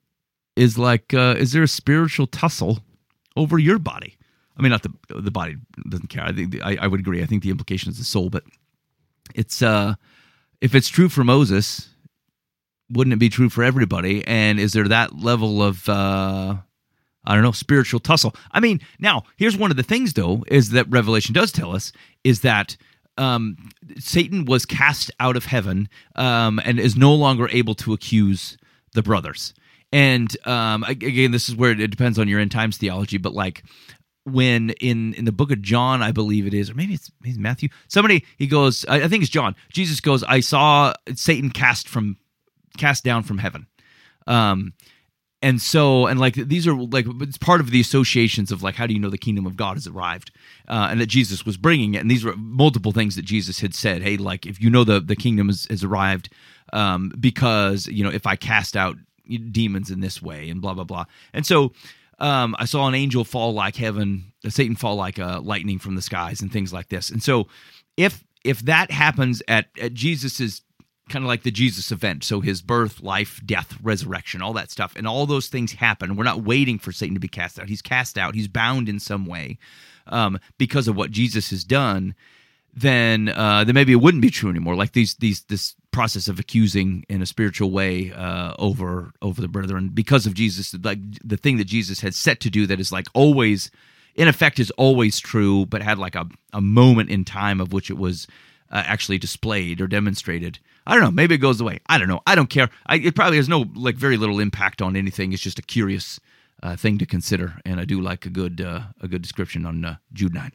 is like, uh, is there a spiritual tussle over your body? I mean, not the the body doesn't care. I think I, I would agree. I think the implication is the soul, but it's uh, if it's true for Moses, wouldn't it be true for everybody? And is there that level of uh, I don't know, spiritual tussle? I mean, now here's one of the things, though, is that Revelation does tell us is that um, Satan was cast out of heaven um, and is no longer able to accuse the brothers. And um, again, this is where it depends on your end times theology, but like when in, in the book of John, I believe it is, or maybe it's, maybe it's Matthew, somebody, he goes, I, I think it's John, Jesus goes, I saw Satan cast from cast down from heaven. Um, and so, and like these are like, it's part of the associations of like, how do you know the kingdom of God has arrived? Uh, and that Jesus was bringing it. And these were multiple things that Jesus had said, hey, like if you know the, the kingdom has, has arrived, um, because, you know, if I cast out demons in this way and blah, blah, blah. And so um, I saw an angel fall like heaven, Satan fall like uh, lightning from the skies and things like this. And so if if that happens at, at Jesus's kind of like the Jesus event, so his birth, life, death, resurrection, all that stuff, and all those things happen, we're not waiting for Satan to be cast out. He's cast out. He's bound in some way um, because of what Jesus has done. Then, uh, then maybe it wouldn't be true anymore. Like these, these, this process of accusing in a spiritual way uh, over over the brethren because of Jesus, like the thing that Jesus had set to do that is like always, in effect, is always true, but had like a, a moment in time of which it was uh, actually displayed or demonstrated. I don't know. Maybe it goes away. I don't know. I don't care. I, it probably has no like very little impact on anything. It's just a curious uh, thing to consider, and I do like a good uh, a good description on uh, Jude nine.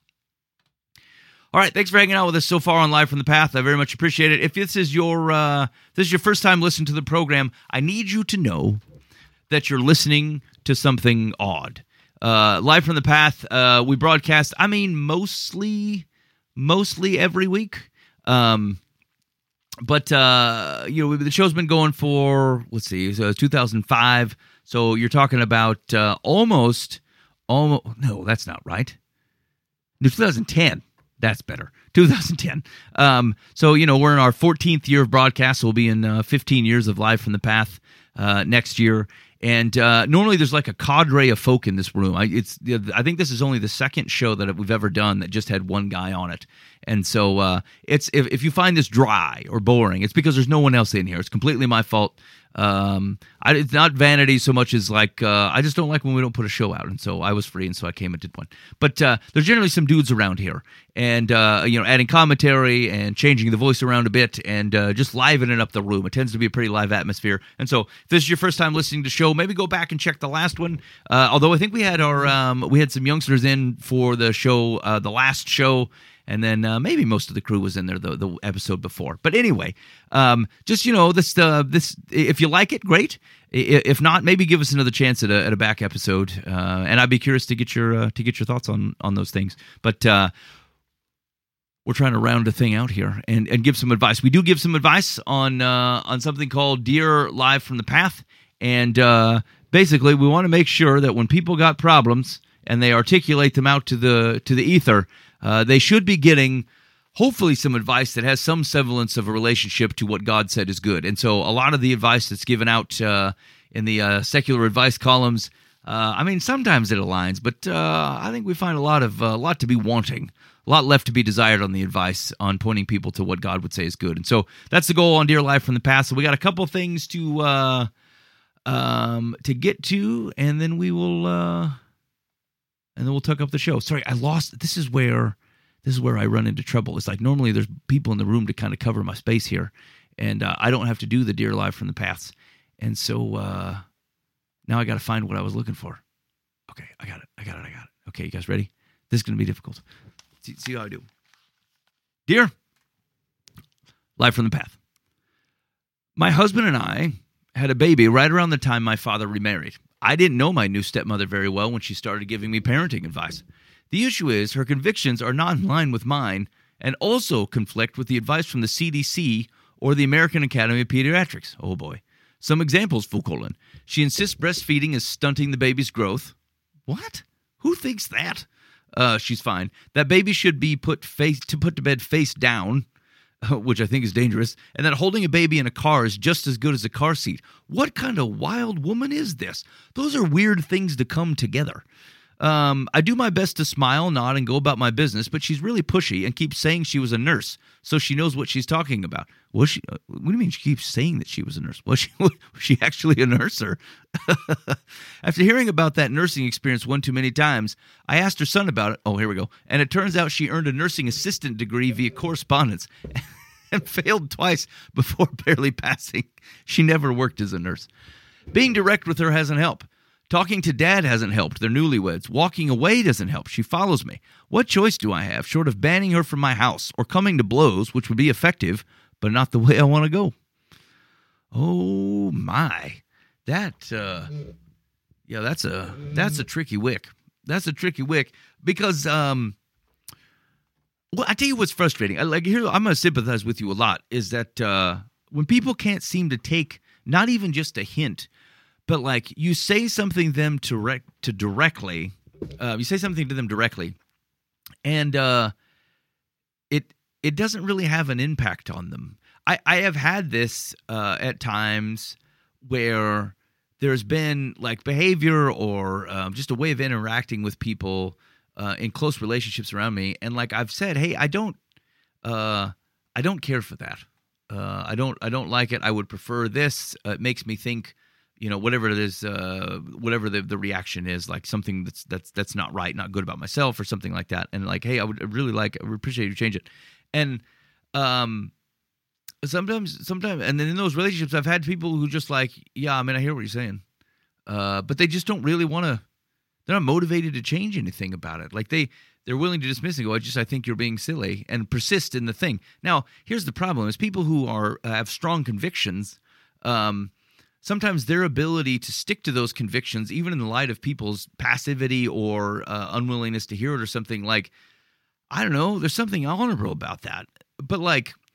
All right, thanks for hanging out with us so far on Live from the Path. I very much appreciate it. If this is your uh, this is your first time listening to the program, I need you to know that you're listening to something odd. Uh, Live from the Path, uh, we broadcast, I mean, mostly, mostly every week. Um, but uh, you know, the show's been going for, let's see, so two thousand five. So you're talking about uh, almost, almost. No, that's not right. No, two thousand ten. That's better. two thousand ten. Um, so you know, we're in our fourteenth year of broadcast. So we'll be in uh, fifteen years of Live from the Path uh, next year. And uh, normally there's like a cadre of folk in this room. I, it's I think this is only the second show that we've ever done that just had one guy on it. And so uh, it's if, if you find this dry or boring, it's because there's no one else in here. It's completely my fault. Um, I, it's not vanity so much as like uh, I just don't like when we don't put a show out. And so I was free, and so I came and did one. But uh, there's generally some dudes around here, and uh, you know, adding commentary and changing the voice around a bit, and uh, just livening up the room. It tends to be a pretty live atmosphere. And so if this is your first time listening to the show, maybe go back and check the last one. Uh, although I think we had our um, we had some youngsters in for the show, uh, the last show. And then uh, maybe most of the crew was in there the, the episode before. But anyway, um, just, you know, this uh, this if you like it, great. If not, maybe give us another chance at a, at a back episode. Uh, and I'd be curious to get your uh, to get your thoughts on on those things. But uh, we're trying to round a thing out here and, and give some advice. We do give some advice on uh, on something called Dear Live from the Path. And uh, basically, we want to make sure that when people got problems and they articulate them out to the to the ether, Uh, they should be getting, hopefully, some advice that has some semblance of a relationship to what God said is good. And so a lot of the advice that's given out uh, in the uh, secular advice columns, uh, I mean, sometimes it aligns, but uh, I think we find a lot of a uh, lot to be wanting, a lot left to be desired on the advice on pointing people to what God would say is good. And so that's the goal on Dear Live from the Past. So we got a couple things to uh, um, to get to, and then we will. Uh, And then we'll tuck up the show. Sorry, I lost. This is where, this is where I run into trouble. It's like normally there's people in the room to kind of cover my space here, and uh, I don't have to do the Dear Live from the Paths. And so uh, now I got to find what I was looking for. Okay, I got it. I got it. I got it. Okay, you guys ready? This is going to be difficult. See, see how I do. Dear Live from the Path. My husband and I had a baby right around the time my father remarried. I didn't know my new stepmother very well when she started giving me parenting advice. The issue is her convictions are not in line with mine and also conflict with the advice from the C D C or the American Academy of Pediatrics. Oh boy. Some examples, Foucault. She insists breastfeeding is stunting the baby's growth. What? Who thinks that? Uh, she's fine. That baby should be put face to put to bed face down, which I think is dangerous, and that holding a baby in a car is just as good as a car seat. What kind of wild woman is this? Those are weird things to come together. Um, I do my best to smile, nod, and go about my business, but she's really pushy and keeps saying she was a nurse, so she knows what she's talking about. Was she? Uh, what do you mean she keeps saying that she was a nurse? Was she, was she actually a nurse? Or after hearing about that nursing experience one too many times, I asked her son about it. Oh, here we go. And it turns out she earned a nursing assistant degree via correspondence and failed twice before barely passing. She never worked as a nurse. Being direct with her hasn't helped. Talking to Dad hasn't helped. They're newlyweds. Walking away doesn't help. She follows me. What choice do I have, short of banning her from my house or coming to blows, which would be effective, but not the way I want to go? Oh, my. That, uh, yeah, that's a, that's a tricky wick. That's a tricky wick because, um, well, I tell you what's frustrating. I, like here, I'm going to sympathize with you a lot, is that uh, when people can't seem to take not even just a hint, but like you say something to them to, rec- to directly, uh, you say something to them directly, and uh, it it doesn't really have an impact on them. I, I have had this uh, at times where there's been like behavior or um, just a way of interacting with people uh, in close relationships around me, and like I've said, hey, I don't, uh, I don't care for that. Uh, I don't, I don't like it. I would prefer this. Uh, it makes me think, you know, whatever it is, uh, whatever the, the reaction is, like something that's that's that's not right, not good about myself, or something like that. And like, hey, I would really like, I would appreciate you change it. And um, sometimes, sometimes, and then in those relationships, I've had people who just like, yeah, I mean, I hear what you're saying, uh, but they just don't really want to. They're not motivated to change anything about it. Like they, they're willing to dismiss and go, I just, I think you're being silly, and persist in the thing. Now, here's the problem: is people who are uh, have strong convictions. Um, sometimes their ability to stick to those convictions, even in the light of people's passivity or uh, unwillingness to hear it or something, like, I don't know, there's something honorable about that. But like,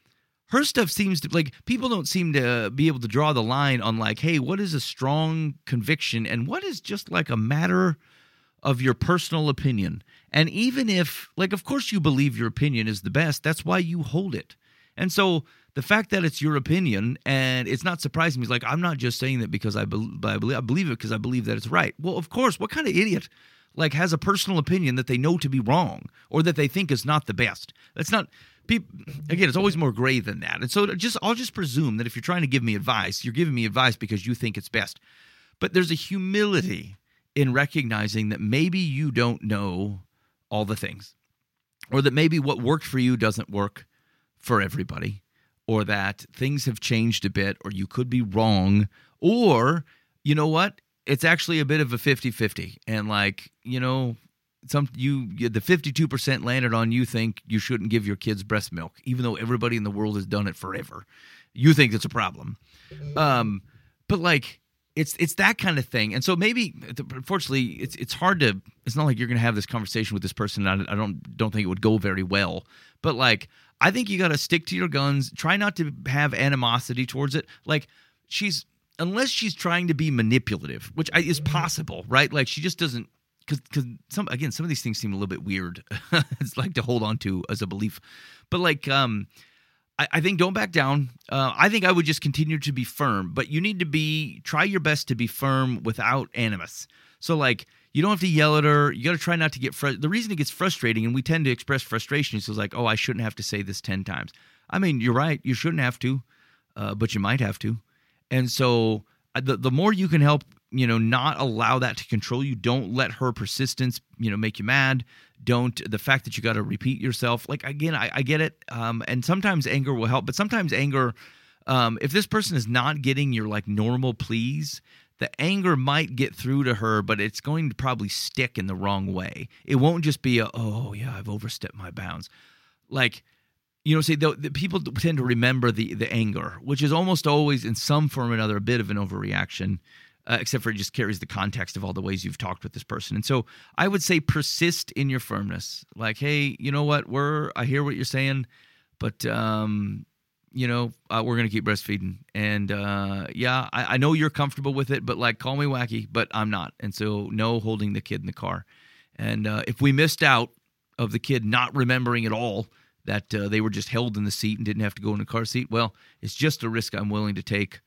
her stuff seems to, like, people don't seem to be able to draw the line on, like, hey, what is a strong conviction and what is just like a matter of your personal opinion. And even if, like, of course you believe your opinion is the best, that's why you hold it. And so the fact that it's your opinion, and it's not surprising me, it's like, I'm not just saying that because I, be- I, believe, I believe it because I believe that it's right. Well, of course, what kind of idiot, like, has a personal opinion that they know to be wrong or that they think is not the best? That's not... People, again, it's always more gray than that. And so just I'll just presume that if you're trying to give me advice, you're giving me advice because you think it's best. But there's a humility in recognizing that maybe you don't know all the things, or that maybe what worked for you doesn't work for everybody, or that things have changed a bit, or you could be wrong, or, you know what, it's actually a bit of a fifty-fifty. And, like, you know, Some you the fifty-two percent landed on you think you shouldn't give your kids breast milk, even though everybody in the world has done it forever. You think it's a problem, um, but like it's it's that kind of thing. And so maybe, unfortunately, it's it's hard to. It's not like you're going to have this conversation with this person. And I, I don't don't think it would go very well. But like, I think you got to stick to your guns. Try not to have animosity towards it. Like, she's unless she's trying to be manipulative, which is possible, right? Like, she just doesn't. Because, because some again, some of these things seem a little bit weird. It's like to hold on to as a belief, but like, um, I, I think don't back down. Uh, I think I would just continue to be firm, but you need to be try your best to be firm without animus. So like, you don't have to yell at her. You got to try not to get frustrated. The reason it gets frustrating, and we tend to express frustration, is like, oh, I shouldn't have to say this ten times. I mean, you're right. You shouldn't have to, uh, but you might have to. And so the the more you can help, you know, not allow that to control you. Don't let her persistence, you know, make you mad. Don't, the fact that you got to repeat yourself. Like, again, I, I get it. Um, and sometimes anger will help, but sometimes anger, um, if this person is not getting your like normal pleas, the anger might get through to her, but it's going to probably stick in the wrong way. It won't just be a, oh yeah, I've overstepped my bounds. Like, you know, say the, the people tend to remember the, the anger, which is almost always in some form or another a bit of an overreaction. Uh, except for it just carries the context of all the ways you've talked with this person. And so I would say persist in your firmness. Like, hey, you know what? We're I hear what you're saying, but, um, you know, uh, we're going to keep breastfeeding. And, uh, yeah, I, I know you're comfortable with it, but, like, call me wacky, but I'm not. And so no holding the kid in the car. And uh, if we missed out of the kid not remembering at all that uh, they were just held in the seat and didn't have to go in the car seat, well, it's just a risk I'm willing to take.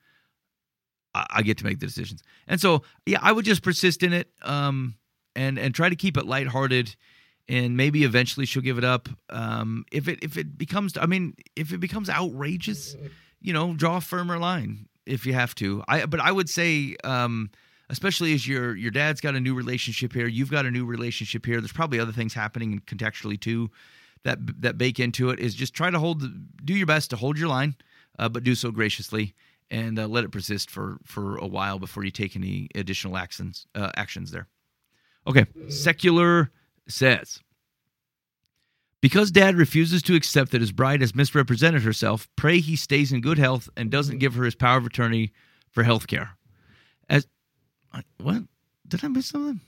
I get to make the decisions. And so, yeah, I would just persist in it um, and and try to keep it lighthearted, and maybe eventually she'll give it up. Um, if it if it becomes, I mean, if it becomes outrageous, you know, draw a firmer line if you have to. I But I would say, um, especially as your your dad's got a new relationship here, you've got a new relationship here, there's probably other things happening contextually too that that bake into it, is just try to hold, the, do your best to hold your line, uh, but do so graciously. And uh, let it persist for, for a while before you take any additional actions uh, actions there. Okay, Secular says, because dad refuses to accept that his bride has misrepresented herself, pray he stays in good health and doesn't give her his power of attorney for health care. As what? Did I miss something?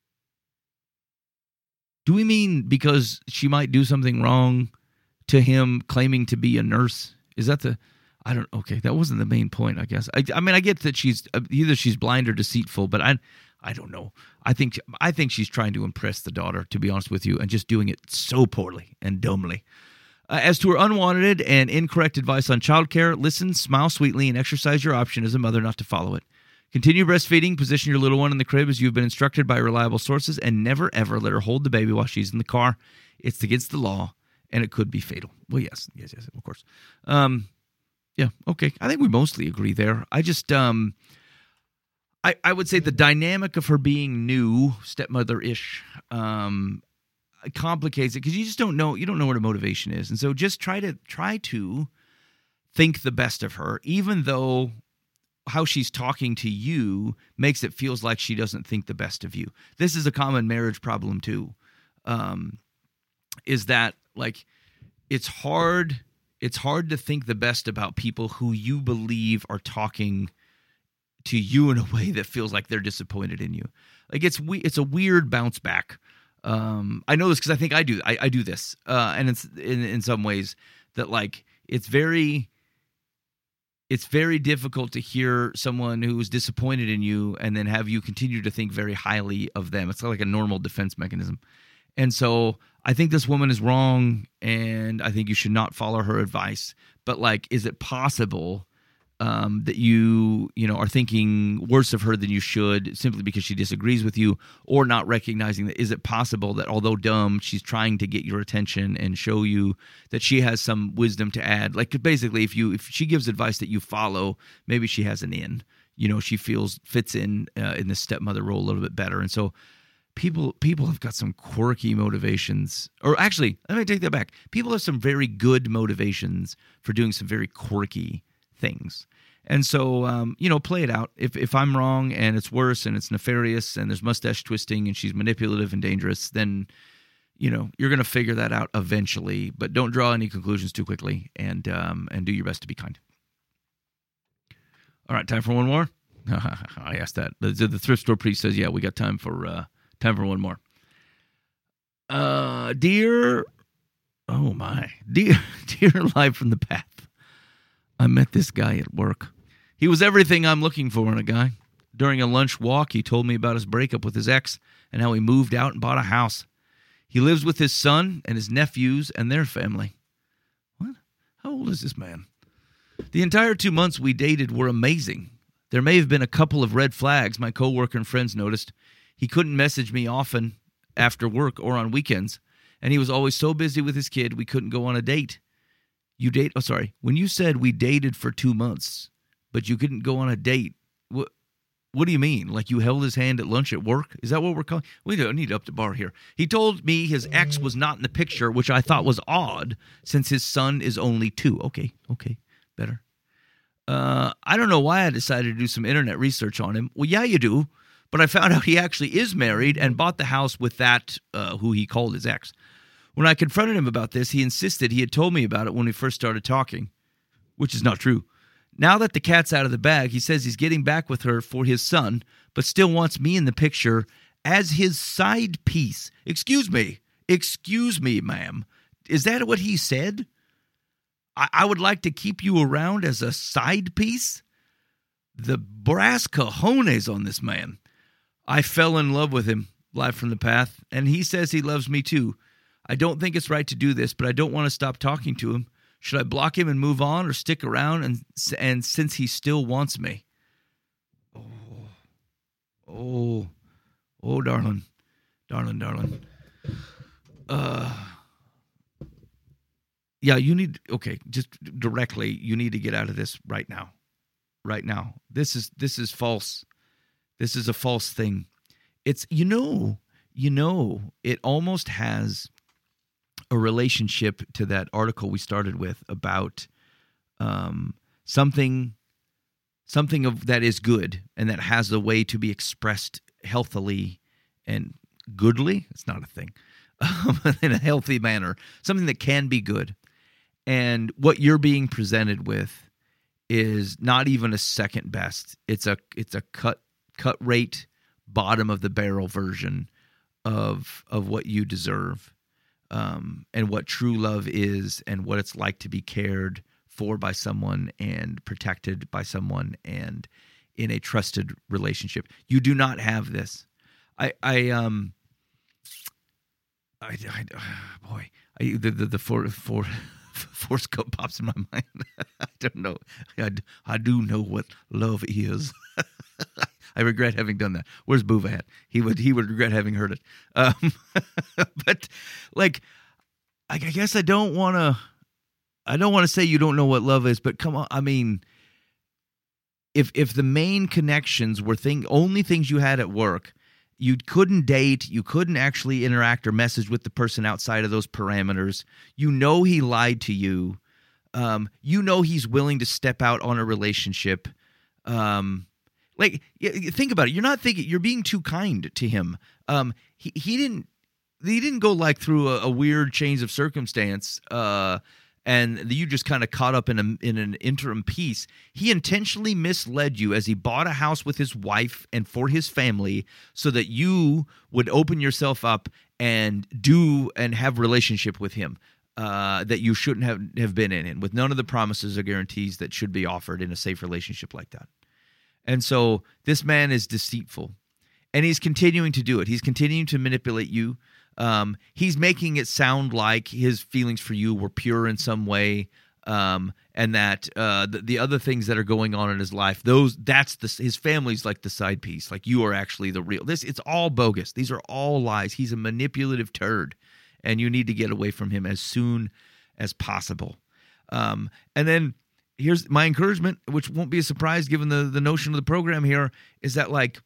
Do we mean because she might do something wrong to him claiming to be a nurse? Is that the... I don't. Okay, that wasn't the main point, I guess. I, I mean, I get that she's either she's blind or deceitful, but I, I don't know. I think I think she's trying to impress the daughter, to be honest with you, and just doing it so poorly and dumbly. Uh, as to her unwanted and incorrect advice on childcare, listen, smile sweetly, and exercise your option as a mother not to follow it. Continue breastfeeding. Position your little one in the crib as you've been instructed by reliable sources, and never ever let her hold the baby while she's in the car. It's against the law, and it could be fatal. Well, yes, yes, yes, of course. Um. Yeah, okay. I think we mostly agree there. I just, um, I, I would say the dynamic of her being new, stepmother-ish, um, complicates it because you just don't know, you don't know what her motivation is. And so just try to, try to think the best of her, even though how she's talking to you makes it feels like she doesn't think the best of you. This is a common marriage problem too, um, is that, like, it's hard... It's hard to think the best about people who you believe are talking to you in a way that feels like they're disappointed in you. Like, it's we, it's a weird bounce back. Um, I know this because I think I do. I, I do this, uh, and it's in in some ways that, like, it's very it's very difficult to hear someone who is disappointed in you and then have you continue to think very highly of them. It's like a normal defense mechanism. And so I think this woman is wrong, and I think you should not follow her advice. But, like, is it possible um, that you, you know, are thinking worse of her than you should simply because she disagrees with you, or not recognizing that? Is it possible that although dumb, she's trying to get your attention and show you that she has some wisdom to add? Like, basically, if you if she gives advice that you follow, maybe she has an in. You know, she feels fits in uh, in the stepmother role a little bit better, and so. People people have got some quirky motivations. Or actually, let me take that back. People have some very good motivations for doing some very quirky things. And so, um, you know, play it out. If if I'm wrong and it's worse and it's nefarious and there's mustache twisting and she's manipulative and dangerous, then, you know, you're going to figure that out eventually. But don't draw any conclusions too quickly, and um, and do your best to be kind. All right, time for one more? I asked that. The, the thrift store priest says, yeah, we got time for... Uh, Time for one more. Uh, dear, oh my, dear, dear Live from the Path. I met this guy at work. He was everything I'm looking for in a guy. During a lunch walk, he told me about his breakup with his ex and how he moved out and bought a house. He lives with his son and his nephews and their family. What? How old is this man? The entire two months we dated were amazing. There may have been a couple of red flags my coworker and friends noticed. He couldn't message me often after work or on weekends, and he was always so busy with his kid we couldn't go on a date. You date? Oh, sorry. When you said we dated for two months, but you couldn't go on a date, what? What do you mean? Like you held his hand at lunch at work? Is that what we're calling? We don't need to up the bar here. He told me his ex was not in the picture, which I thought was odd since his son is only two. Okay, okay, better. Uh, I don't know why I decided to do some internet research on him. Well, yeah, you do. But I found out he actually is married and bought the house with that, uh, who he called his ex. When I confronted him about this, he insisted he had told me about it when we first started talking, which is not true. Now that the cat's out of the bag, he says he's getting back with her for his son, but still wants me in the picture as his side piece. Excuse me. Excuse me, ma'am. Is that what he said? I, I would like to keep you around as a side piece? The brass cojones on this man. I fell in love with him, Live from the Path, and he says he loves me too. I don't think it's right to do this, but I don't want to stop talking to him. Should I block him and move on, or stick around and and since he still wants me? Oh, oh, oh, darling, darling, darling. Uh, yeah, you need, okay, just directly, you need to get out of this right now. Right now. This is this is false. This is a false thing. It's, you know, you know, it almost has a relationship to that article we started with about um, something, something of that is good and that has a way to be expressed healthily and goodly. It's not a thing. In a healthy manner. Something that can be good. And what you're being presented with is not even a second best. It's a it's a cut cut rate, bottom of the barrel version of of what you deserve, um, and what true love is, and what it's like to be cared for by someone and protected by someone and in a trusted relationship. You do not have this. I I um I, I boy I, the the the for for. Force Gump pops in my mind. I don't know. I, I do know what love is. I regret having done that. Where's Boova at? He would he would regret having heard it. Um, but like, I, I guess I don't want to. I don't want to say you don't know what love is, but come on. I mean, if if the main connections were thing only things you had at work, you couldn't date, you couldn't actually interact or message with the person outside of those parameters. You know he lied to you. Um, you know he's willing to step out on a relationship. Um, like, think about it. You're not thinking, you're being too kind to him. Um, he, he didn't, he didn't go like through a, a weird change of circumstance, uh, and you just kind of caught up in a, in an interim piece. He intentionally misled you as he bought a house with his wife and for his family so that you would open yourself up and do and have relationship with him. uh, that you shouldn't have, have been in, and with none of the promises or guarantees that should be offered in a safe relationship like that. And so this man is deceitful, and he's continuing to do it. He's continuing to manipulate you. Um, he's making it sound like his feelings for you were pure in some way, um, and that uh, the, the other things that are going on in his life, those that's the his family's like the side piece. Like you are actually the real. This it's all bogus. These are all lies. He's a manipulative turd, and you need to get away from him as soon as possible. Um, and then here's my encouragement, which won't be a surprise given the the notion of the program here, is that like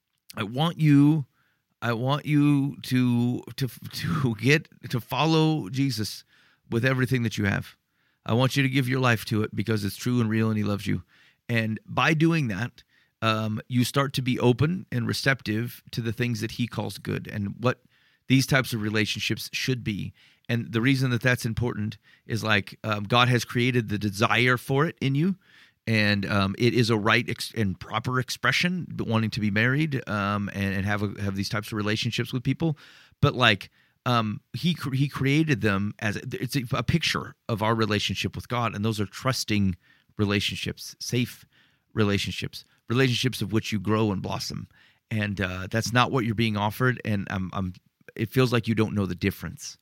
I want you. I want you to to to get to follow Jesus with everything that you have. I want you to give your life to it because it's true and real, and He loves you. And by doing that, um, you start to be open and receptive to the things that He calls good and what these types of relationships should be. And the reason that that's important is like um, God has created the desire for it in you. And um, it is a right ex- and proper expression, wanting to be married um, and, and have a, have these types of relationships with people. But like um, he cr- he created them as it's a, a picture of our relationship with God, and those are trusting relationships, safe relationships, relationships of which you grow and blossom. And uh, that's not what you're being offered. And I'm, I'm it feels like you don't know the difference.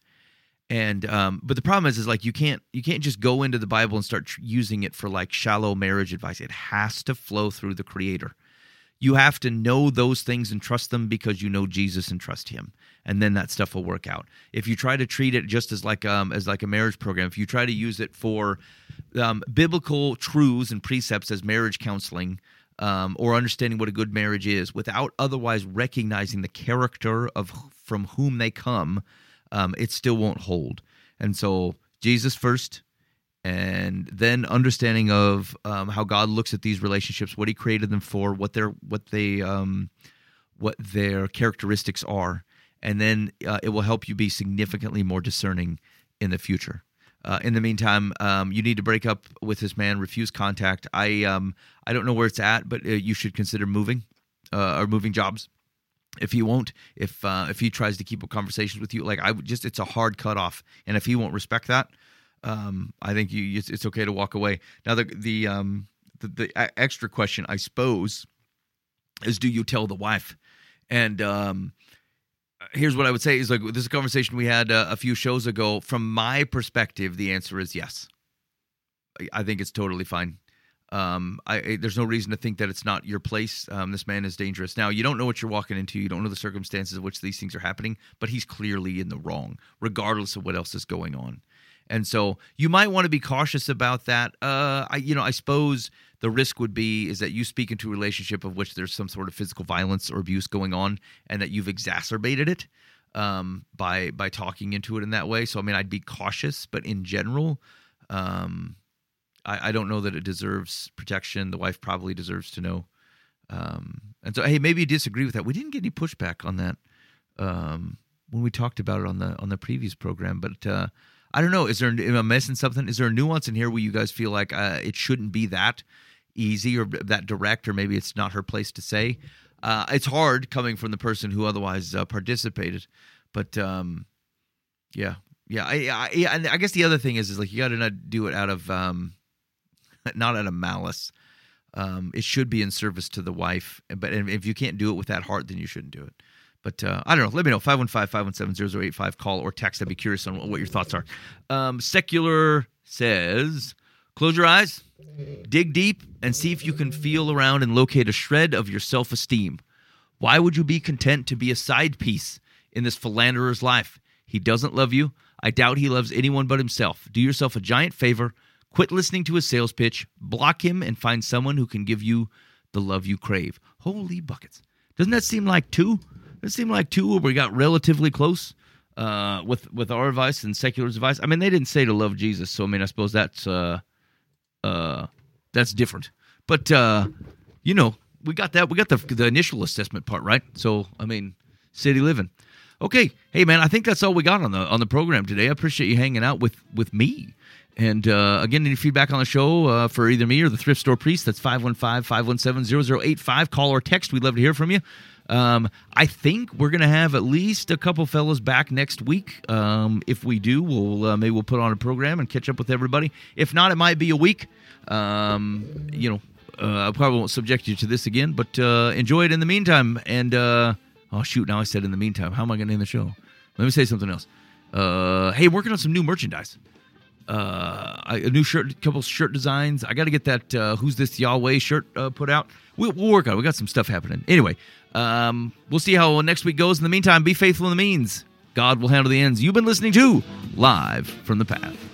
And um, but the problem is, is like you can't you can't just go into the Bible and start tr- using it for like shallow marriage advice. It has to flow through the Creator. You have to know those things and trust them because you know Jesus and trust Him, and then that stuff will work out. If you try to treat it just as like um as like a marriage program, if you try to use it for um, biblical truths and precepts as marriage counseling, um, or understanding what a good marriage is, without otherwise recognizing the character of from whom they come. Um, it still won't hold. And so Jesus first, and then understanding of um, how God looks at these relationships, what He created them for, what their what they um, what their characteristics are, and then uh, it will help you be significantly more discerning in the future. Uh, in the meantime, um, you need to break up with this man, refuse contact. I um, I don't know where it's at, but uh, you should consider moving uh, or moving jobs. If he won't, if uh, if he tries to keep up conversations with you, like I would just, it's a hard cutoff. And if he won't respect that, um, I think you it's, it's okay to walk away. Now the the um the, the extra question, I suppose, is do you tell the wife? And um, here's what I would say is like this is a conversation we had uh, a few shows ago. From my perspective, the answer is yes. I think it's totally fine. Um, I, I, there's no reason to think that it's not your place. Um, this man is dangerous. Now, you don't know what you're walking into. You don't know the circumstances in which these things are happening, but he's clearly in the wrong, regardless of what else is going on. And so you might want to be cautious about that. Uh, I, you know, I suppose the risk would be is that you speak into a relationship of which there's some sort of physical violence or abuse going on, and that you've exacerbated it um, by by talking into it in that way. So, I mean, I'd be cautious, but in general, um, I, I don't know that it deserves protection. The wife probably deserves to know. Um, and so, hey, maybe you disagree with that. We didn't get any pushback on that um, when we talked about it on the on the previous program. But uh, I don't know. Is there? Am I missing something? Is there a nuance in here where you guys feel like uh, it shouldn't be that easy or that direct, or maybe it's not her place to say? Uh, it's hard coming from the person who otherwise uh, participated. But um, yeah, yeah, I, I, yeah. And I guess the other thing is, is like you got to not do it out of. Um, Not out of malice. Um, it should be in service to the wife. But if you can't do it with that heart, then you shouldn't do it. But uh, I don't know. Let me know. five one five, five one seven, zero zero eight five. Call or text. I'd be curious on what your thoughts are. Um, Secular says, close your eyes, dig deep, and see if you can feel around and locate a shred of your self-esteem. Why would you be content to be a side piece in this philanderer's life? He doesn't love you. I doubt he loves anyone but himself. Do yourself a giant favor. Quit listening to his sales pitch, block him, and find someone who can give you the love you crave. Holy buckets. Doesn't that seem like two? Doesn't it seem like two where we got relatively close uh, with, with our advice and Secular's advice? I mean, they didn't say to love Jesus, so I mean, I suppose that's uh, uh, that's different. But, uh, you know, we got that. We got the, the initial assessment part, right? So, I mean, city living. Okay. Hey, man, I think that's all we got on the on the program today. I appreciate you hanging out with, with me. And uh, again, any feedback on the show uh, for either me or the Thrift Store Priest, that's five one five, five one seven, zero zero eight five. Call or text. We'd love to hear from you. Um, I think we're going to have at least a couple fellas back next week. Um, if we do, we'll uh, maybe we'll put on a program and catch up with everybody. If not, it might be a week. Um, you know, uh, I probably won't subject you to this again, but uh, enjoy it in the meantime. And, uh, oh, shoot, now I said in the meantime. How am I going to end the show? Let me say something else. Uh, hey, working on some new merchandise. Uh, a new shirt, a couple shirt designs. I got to get that uh, Who's This Yahweh shirt uh, put out. We'll, we'll work on it. We got some stuff happening. Anyway, um, we'll see how next week goes. In the meantime, be faithful in the means. God will handle the ends. You've been listening to Live from the Path.